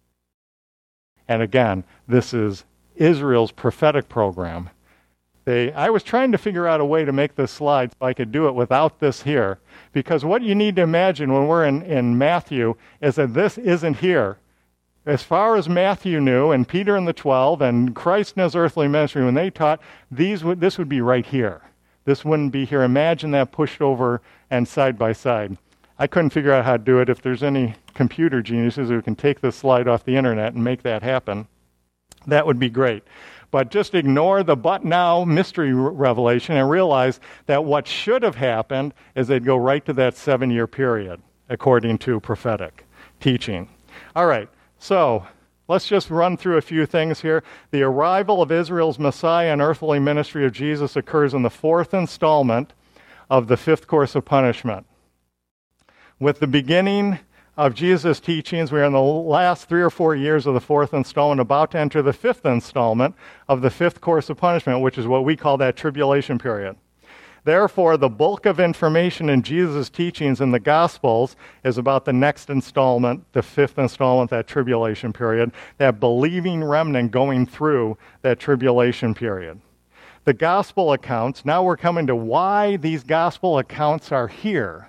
And again, this is Israel's prophetic program. I was trying to figure out a way to make this slide so I could do it without this here. Because what you need to imagine when we're in Matthew is that this isn't here. As far as Matthew knew, and Peter and the 12, and Christ in his earthly ministry, when they taught, this would be right here. This wouldn't be here. Imagine that pushed over and side by side. I couldn't figure out how to do it. If there's any computer geniuses who can take this slide off the internet and make that happen, that would be great. But just ignore the but now mystery revelation and realize that what should have happened is they'd go right to that 7-year period, according to prophetic teaching. All right, so let's just run through a few things here. The arrival of Israel's Messiah and earthly ministry of Jesus occurs in the fourth installment of the fifth course of punishment. With the beginning of Jesus' teachings, we are in the last 3 or 4 years of the fourth installment, about to enter the fifth installment of the fifth course of punishment, which is what we call that tribulation period. Therefore, the bulk of information in Jesus' teachings in the Gospels is about the next installment, the fifth installment, that tribulation period, that believing remnant going through that tribulation period. The Gospel accounts, now we're coming to why these Gospel accounts are here.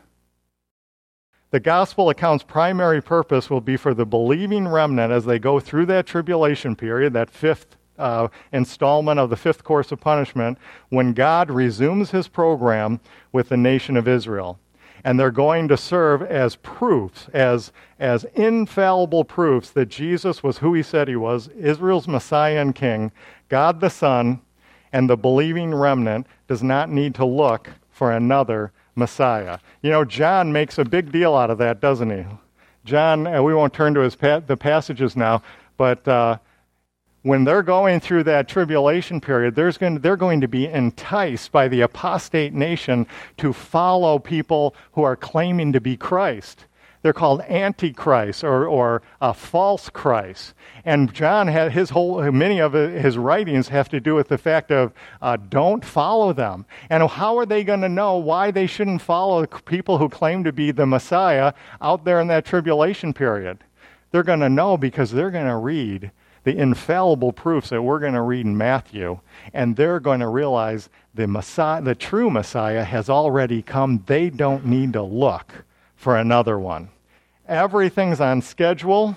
The Gospel account's primary purpose will be for the believing remnant as they go through that tribulation period, that fifth installment of the fifth course of punishment, when God resumes his program with the nation of Israel. And they're going to serve as proofs, as infallible proofs that Jesus was who he said he was, Israel's Messiah and King, God the Son, and the believing remnant does not need to look for another Messiah. John makes a big deal out of that, doesn't he? John, we won't turn to the passages now, but when they're going through that tribulation period, they're going to be enticed by the apostate nation to follow people who are claiming to be Christ. They're called antichrist or false Christ. And John had many of his writings have to do with the fact of don't follow them. And how are they going to know why they shouldn't follow people who claim to be the Messiah out there in that tribulation period? They're going to know because they're going to read the infallible proofs that we're going to read in Matthew, and they're going to realize the Messiah, the true Messiah, has already come. They don't need to look for another one. Everything's on schedule.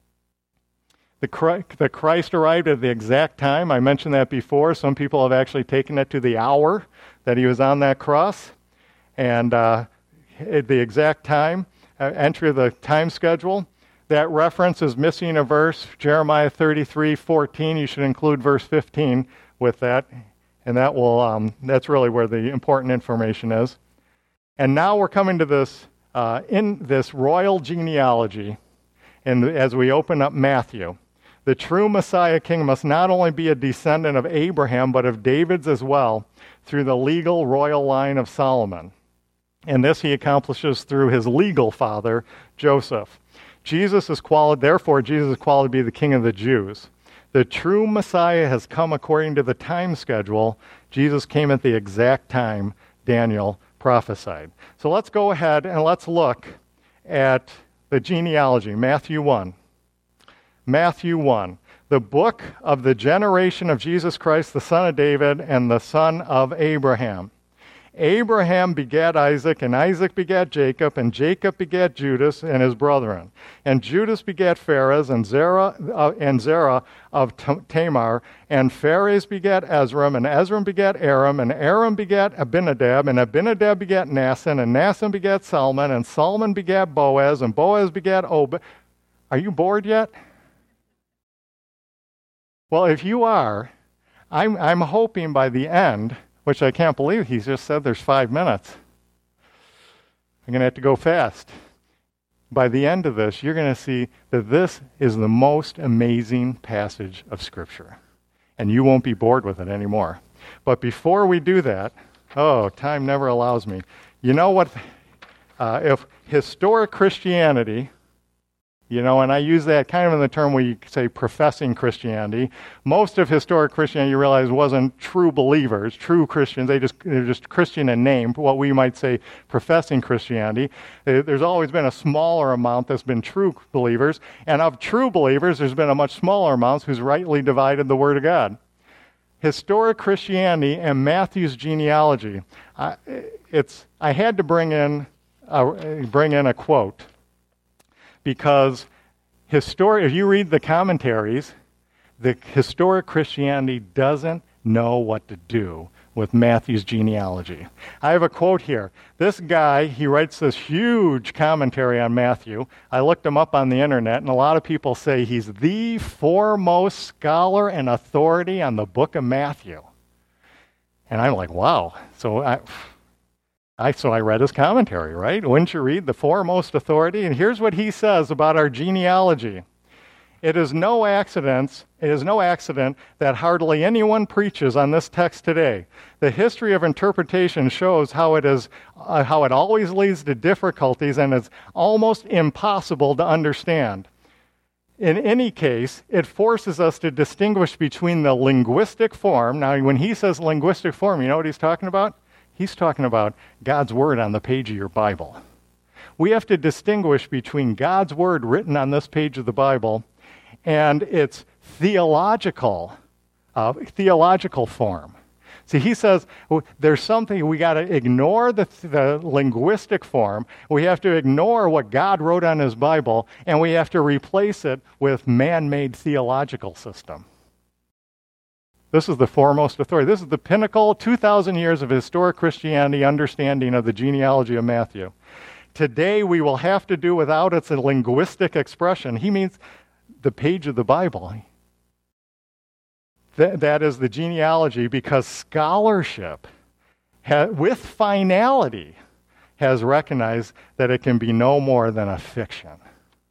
The Christ arrived at the exact time. I mentioned that before. Some people have actually taken it to the hour that he was on that cross, and at the exact time, entry of the time schedule. That reference is missing a verse, Jeremiah 33:14. You should include verse 15 with that, and that will that's really where the important information is. And now we're coming to this in this royal genealogy, and as we open up Matthew, the true Messiah King must not only be a descendant of Abraham, but of David's as well, through the legal royal line of Solomon. And this he accomplishes through his legal father, Joseph. Therefore, Jesus is called to be the King of the Jews. The true Messiah has come according to the time schedule. Jesus came at the exact time Daniel prophesied. So let's go ahead and let's look at the genealogy, Matthew 1. Matthew 1, the book of the generation of Jesus Christ, the son of David, and the son of Abraham. Abraham begat Isaac, and Isaac begat Jacob, and Jacob begat Judas and his brethren. And Judas begat Phares, and Zerah of Tamar, and Phares begat Ezram, and Ezram begat Aram, and Aram begat Abinadab, and Abinadab begat Naasson, and Naasson begat Salmon, and Salmon begat Boaz, and Boaz begat Obed. Are you bored yet? Well, if you are, I'm hoping by the end, which I can't believe he just said there's 5 minutes. I'm going to have to go fast. By the end of this, you're going to see that this is the most amazing passage of Scripture. And you won't be bored with it anymore. But before we do that, time never allows me. You know what? If historic Christianity, and I use that kind of in the term we say professing Christianity. Most of historic Christianity, you realize, wasn't true believers, true Christians. They're just Christian in name, what we might say professing Christianity. There's always been a smaller amount that's been true believers. And of true believers, there's been a much smaller amount who's rightly divided the Word of God. Historic Christianity and Matthew's genealogy. I had to bring in a quote. Because if you read the commentaries, the historic Christianity doesn't know what to do with Matthew's genealogy. I have a quote here. This guy, he writes this huge commentary on Matthew. I looked him up on the internet, and a lot of people say he's the foremost scholar and authority on the book of Matthew. And I'm like, wow. So I read his commentary, right? Wouldn't you read the foremost authority? And here's what he says about our genealogy. It is no accident that hardly anyone preaches on this text today. The history of interpretation shows how it always leads to difficulties and is almost impossible to understand. In any case, it forces us to distinguish between the linguistic form. Now, when he says linguistic form, you know what he's talking about? He's talking about God's Word on the page of your Bible. We have to distinguish between God's Word written on this page of the Bible and its theological form. See, he says there's something, we got to ignore the linguistic form. We have to ignore what God wrote on his Bible, and we have to replace it with man-made theological system. This is the foremost authority. This is the pinnacle, 2,000 years of historic Christianity understanding of the genealogy of Matthew. Today, we will have to do without its linguistic expression. He means the page of the Bible. That is the genealogy, because scholarship, with finality, has recognized that it can be no more than a fiction.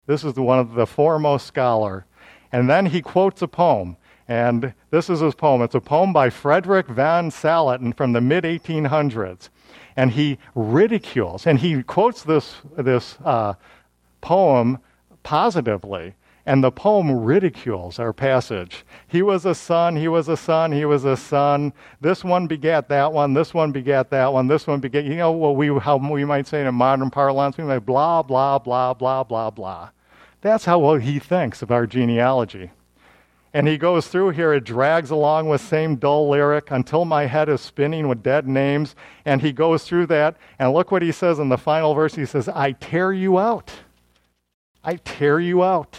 This is one of the foremost scholar. And then he quotes a poem. And this is his poem. It's a poem by Frederick van Salaten from the mid-1800s. And he ridicules, and he quotes this poem positively. And the poem ridicules our passage. He was a son, he was a son, he was a son. This one begat that one, this one begat that one, this one begat, how we might say in modern parlance, we might blah, blah, blah, blah, blah, blah. That's how he thinks of our genealogy. And he goes through here, it drags along with same dull lyric until my head is spinning with dead names. And he goes through that, and look what he says in the final verse. He says, I tear you out. I tear you out.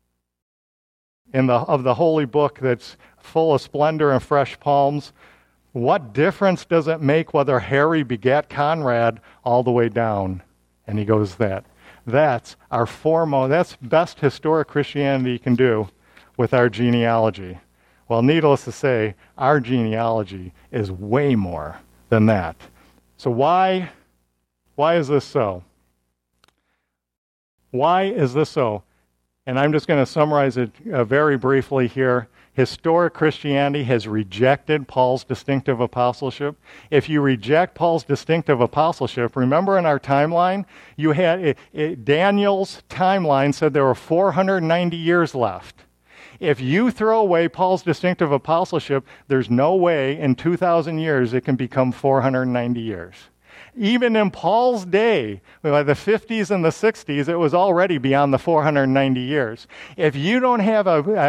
Of the holy book that's full of splendor and fresh palms, what difference does it make whether Harry begat Conrad all the way down? And he goes that's our foremost, that's best historic Christianity you can do with our genealogy. Well, needless to say, our genealogy is way more than that. So why is this so? Why is this so? And I'm just going to summarize it very briefly here. Historic Christianity has rejected Paul's distinctive apostleship. If you reject Paul's distinctive apostleship, remember in our timeline, you had Daniel's timeline said there were 490 years left. If you throw away Paul's distinctive apostleship, there's no way in 2,000 years it can become 490 years. Even in Paul's day, by the 50s and the 60s, it was already beyond the 490 years. If you don't have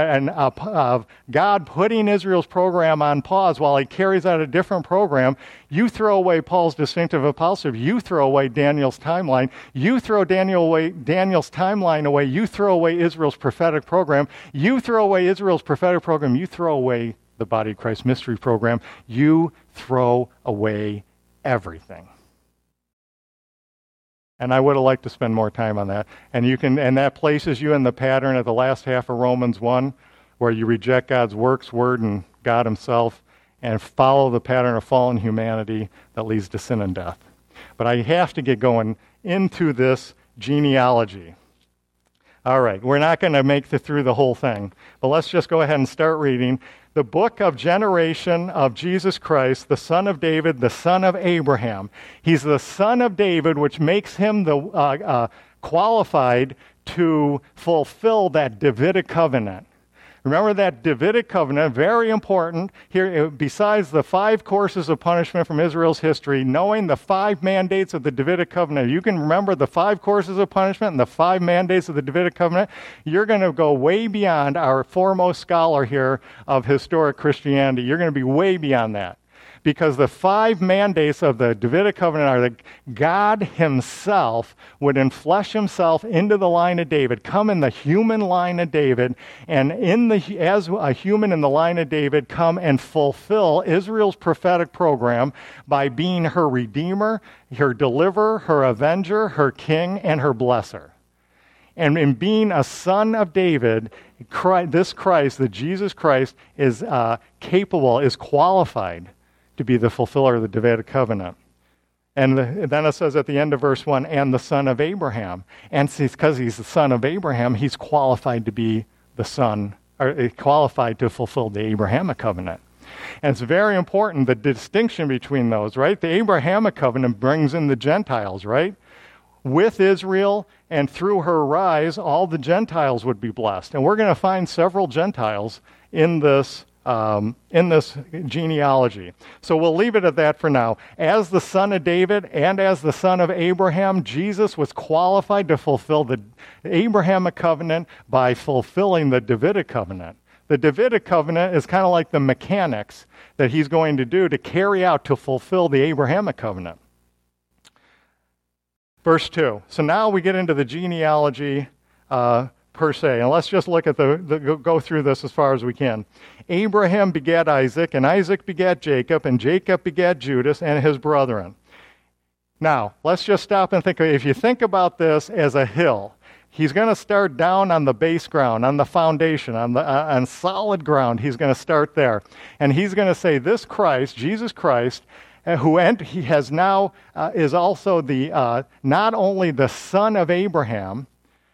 God putting Israel's program on pause while he carries out a different program, you throw away Paul's distinctive apostleship, you throw away Daniel's timeline, you throw Daniel's timeline away, you throw away Israel's prophetic program, you throw away Israel's prophetic program, you throw away the Body of Christ mystery program, you throw away everything. And I would have liked to spend more time on that. And that places you in the pattern of the last half of Romans 1, where you reject God's works, word, and God himself, and follow the pattern of fallen humanity that leads to sin and death. But I have to get going into this genealogy. All right, we're not going to make it through the whole thing, but let's just go ahead and start reading. The book of generation of Jesus Christ, the son of David, the son of Abraham. He's the son of David, which makes him the qualified to fulfill that Davidic covenant. Remember that Davidic covenant, very important. Here, besides the 5 courses of punishment from Israel's history, knowing the 5 mandates of the Davidic covenant, you can remember the 5 courses of punishment and the 5 mandates of the Davidic covenant, you're going to go way beyond our foremost scholar here of historic Christianity. You're going to be way beyond that. Because the 5 mandates of the Davidic covenant are that God himself would enflesh himself into the line of David, come in the human line of David, and as a human in the line of David, come and fulfill Israel's prophetic program by being her redeemer, her deliverer, her avenger, her king, and her blesser. And in being a son of David, this Christ, the Jesus Christ, is capable, is qualified to be the fulfiller of the Davidic covenant. And then it says at the end of verse 1, and the son of Abraham. And because he's the son of Abraham, he's qualified to be the son, or qualified to fulfill the Abrahamic covenant. And it's very important, the distinction between those, right? The Abrahamic covenant brings in the Gentiles, right? With Israel and through her rise, all the Gentiles would be blessed. And we're going to find several Gentiles in this genealogy. So we'll leave it at that for now. As the son of David and as the son of Abraham, Jesus was qualified to fulfill the Abrahamic covenant by fulfilling the Davidic covenant. The Davidic covenant is kind of like the mechanics that he's going to do to carry out to fulfill the Abrahamic covenant. Verse 2. So now we get into the genealogy per se. And let's just look at go through this as far as we can. Abraham begat Isaac, and Isaac begat Jacob, and Jacob begat Judas and his brethren. Now, let's just stop and think. If you think about this as a hill, he's going to start down on the base ground, on the foundation, on solid ground. He's going to start there. And he's going to say, this Christ, Jesus Christ, he has now is also the not only the son of Abraham,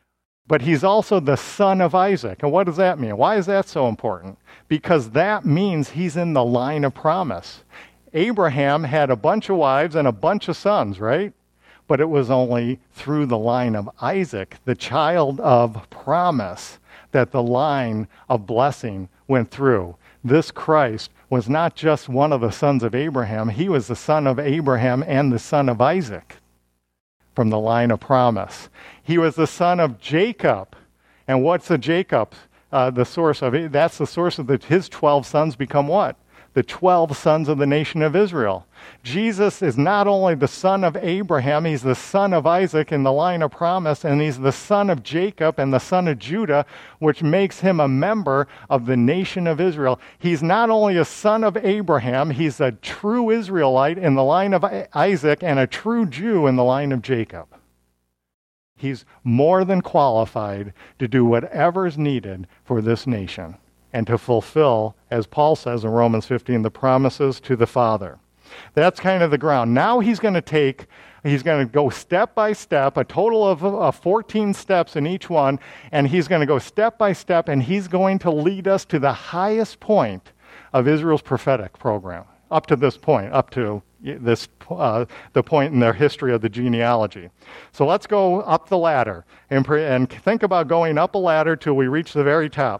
But he's also the son of Isaac. And what does that mean? Why is that so important? Because that means he's in the line of promise. Abraham had a bunch of wives and a bunch of sons, right? But it was only through the line of Isaac, the child of promise, that the line of blessing went through. This Christ was not just one of the sons of Abraham. He was the son of Abraham and the son of Isaac from the line of promise. He was the son of Jacob. And what's the Jacob? The source of it? That's the source of his 12 sons become what? The 12 sons of the nation of Israel. Jesus is not only the son of Abraham, he's the son of Isaac in the line of promise, and he's the son of Jacob and the son of Judah, which makes him a member of the nation of Israel. He's not only a son of Abraham, he's a true Israelite in the line of Isaac and a true Jew in the line of Jacob. He's more than qualified to do whatever is needed for this nation and to fulfill, as Paul says in Romans 15, the promises to the Father. That's kind of the ground. Now he's going to go step by step, a total of 14 steps in each one, and he's going to go step by step, and he's going to lead us to the highest point of Israel's prophetic program, up to this point, up to this the point in their history of the genealogy. So let's go up the ladder and think about going up a ladder till we reach the very top.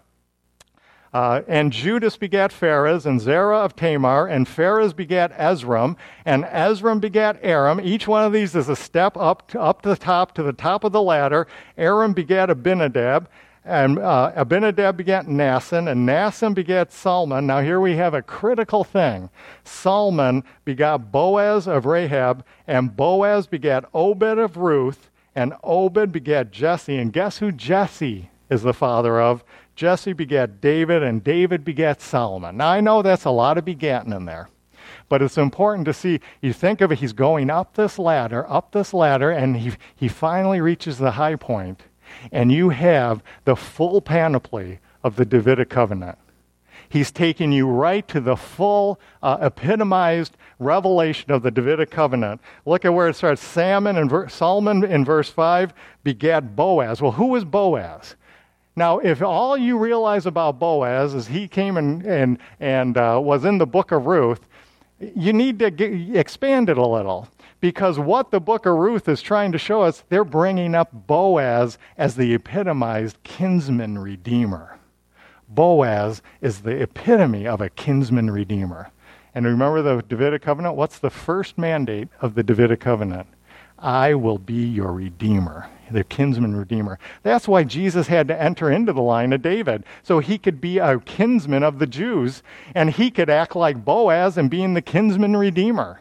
And Judas begat Pharez, and Zerah of Tamar, and Pharez begat Ezram, and Ezram begat Aram. Each one of these is a step up to the top of the ladder. Aram begat Abinadab, and Abinadab begat Naasson, and Naasson begat Salmon. Now here we have a critical thing. Salmon begat Boaz of Rahab, and Boaz begat Obed of Ruth, and Obed begat Jesse. And guess who Jesse is the father of? Jesse begat David, and David begat Solomon. Now, I know that's a lot of begatting in there, but it's important to see. You think of it, he's going up this ladder, and he finally reaches the high point, and you have the full panoply of the Davidic covenant. He's taking you right to the full epitomized revelation of the Davidic covenant. Look at where it starts. Solomon in verse 5 begat Boaz. Well, who was Boaz? Now, if all you realize about Boaz is he came and was in the book of Ruth, you need to expand it a little. Because what the book of Ruth is trying to show us, they're bringing up Boaz as the epitomized kinsman redeemer. Boaz is the epitome of a kinsman redeemer. And remember the Davidic covenant? What's the first mandate of the Davidic covenant? I will be your redeemer, the kinsman redeemer. That's why Jesus had to enter into the line of David, so he could be a kinsman of the Jews, and he could act like Boaz and being the kinsman redeemer.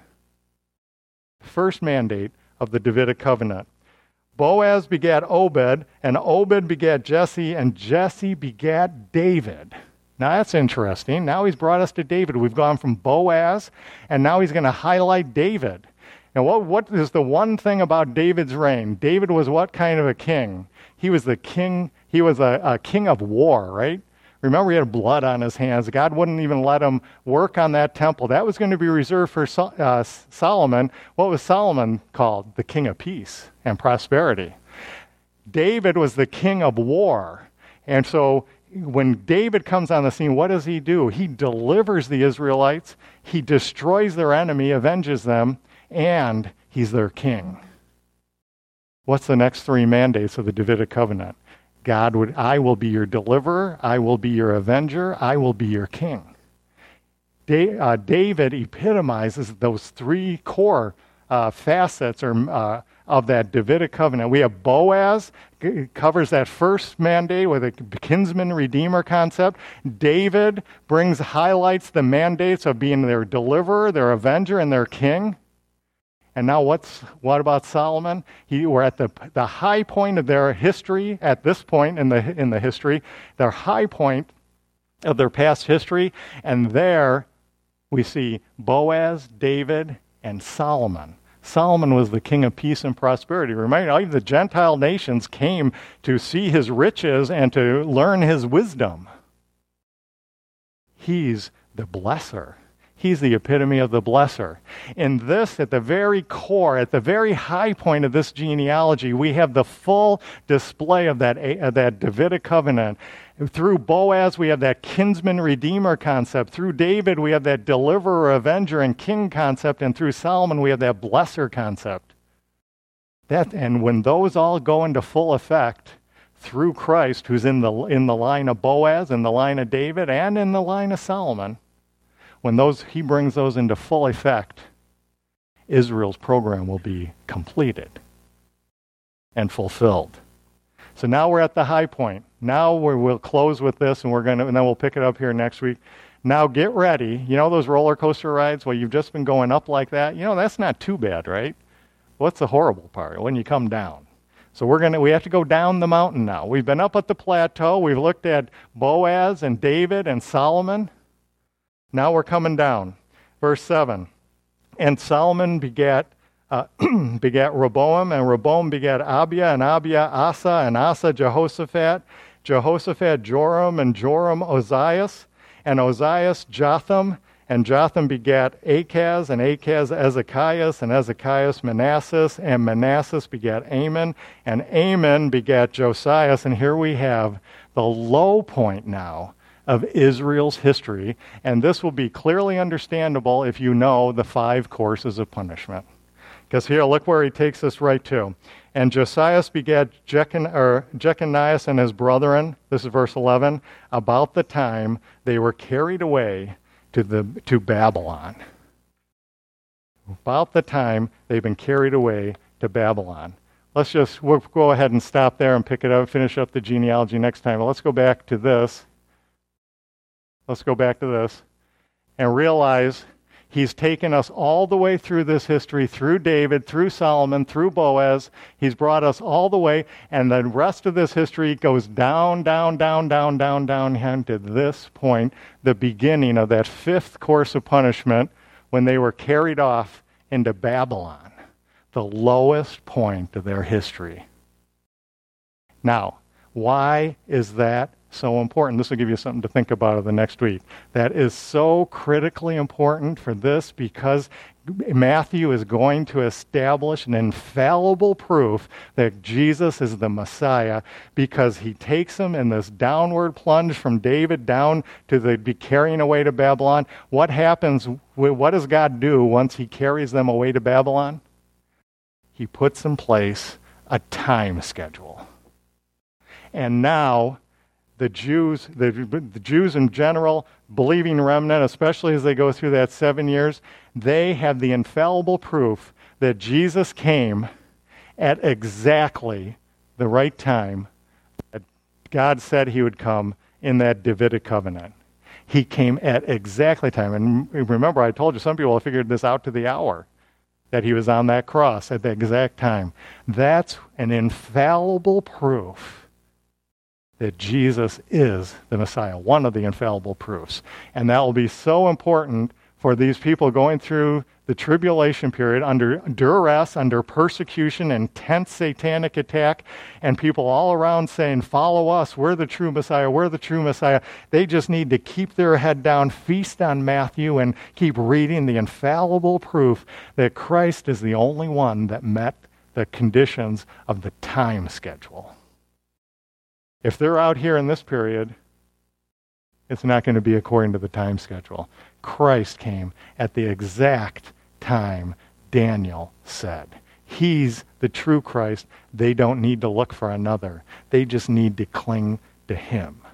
First mandate of the Davidic covenant. Boaz begat Obed, and Obed begat Jesse, and Jesse begat David. Now that's interesting. Now he's brought us to David. We've gone from Boaz, and now he's going to highlight David. Now, what is the one thing about David's reign? David was what kind of a king? He was the king. He was a king of war, right? Remember, he had blood on his hands. God wouldn't even let him work on that temple. That was going to be reserved for Solomon. What was Solomon called? The king of peace and prosperity. David was the king of war. And so when David comes on the scene, what does he do? He delivers the Israelites. He destroys their enemy, avenges them, and he's their king. What's the next three mandates of the Davidic covenant? I will be your deliverer, I will be your avenger, I will be your king. David epitomizes those three core facets of that Davidic covenant. We have Boaz, covers that first mandate with a kinsman redeemer concept. David highlights the mandates of being their deliverer, their avenger, and their king. And now what about Solomon? We're at the high point of their history, at this point in the history, their high point of their past history, and there we see Boaz, David, and Solomon. Solomon was the king of peace and prosperity. Remember, the Gentile nations came to see his riches and to learn his wisdom. He's the blesser. He's the epitome of the blesser. In this, at the very core, at the very high point of this genealogy, we have the full display of that Davidic covenant. Through Boaz, we have that kinsman-redeemer concept. Through David, we have that deliverer, avenger, and king concept. And through Solomon, we have that blesser concept. And when those all go into full effect through Christ, who's in the line of Boaz, in the line of David, and in the line of Solomon, when he brings those into full effect, Israel's program will be completed and fulfilled. So now we're at the high point. Now we'll close with this, and then we'll pick it up here next week. Now get ready. You know those roller coaster rides where you've just been going up like that? You know, that's not too bad, right? What's the horrible part? When you come down. So we have to go down the mountain now. We've been up at the plateau. We've looked at Boaz and David and Solomon. Now we're coming down. Verse 7. And Solomon begat Rehoboam, and Rehoboam begat Abiah, and Abiah Asa, and Asa Jehoshaphat, Jehoshaphat Joram, and Joram Ozias, and Ozias Jotham, and Jotham begat Achaz, and Achaz Ezekias, and Ezekias Manassas, and Manassas begat Amon, and Amon begat Josias. And here we have the low point now of Israel's history, and this will be clearly understandable if you know the 5 courses of punishment. Because here, look where he takes us right to. And Josias begat Jeconias and his brethren, this is verse 11, about the time they were carried away to Babylon. About the time they've been carried away to Babylon. We'll go ahead and stop there and pick it up, finish up the genealogy next time. But let's go back to this. And realize he's taken us all the way through this history, through David, through Solomon, through Boaz. He's brought us all the way, and the rest of this history goes down to this point, the beginning of that 5th course of punishment when they were carried off into Babylon, the lowest point of their history. Now, why is that so important? This will give you something to think about the next week. That is so critically important for this because Matthew is going to establish an infallible proof that Jesus is the Messiah because he takes them in this downward plunge from David down to the carrying away to Babylon. What happens? What does God do once he carries them away to Babylon? He puts in place a time schedule. And now the Jews in general, believing remnant, especially as they go through that 7 years, they have the infallible proof that Jesus came at exactly the right time that God said he would come in that Davidic covenant. He came at exactly time. And remember, I told you, some people have figured this out to the hour, that he was on that cross at the exact time. That's an infallible proof that Jesus is the Messiah, one of the infallible proofs. And that will be so important for these people going through the tribulation period under duress, under persecution, intense satanic attack, and people all around saying, follow us, we're the true Messiah, we're the true Messiah. They just need to keep their head down, feast on Matthew, and keep reading the infallible proof that Christ is the only one that met the conditions of the time schedule. If they're out here in this period, it's not going to be according to the time schedule. Christ came at the exact time Daniel said. He's the true Christ. They don't need to look for another. They just need to cling to him.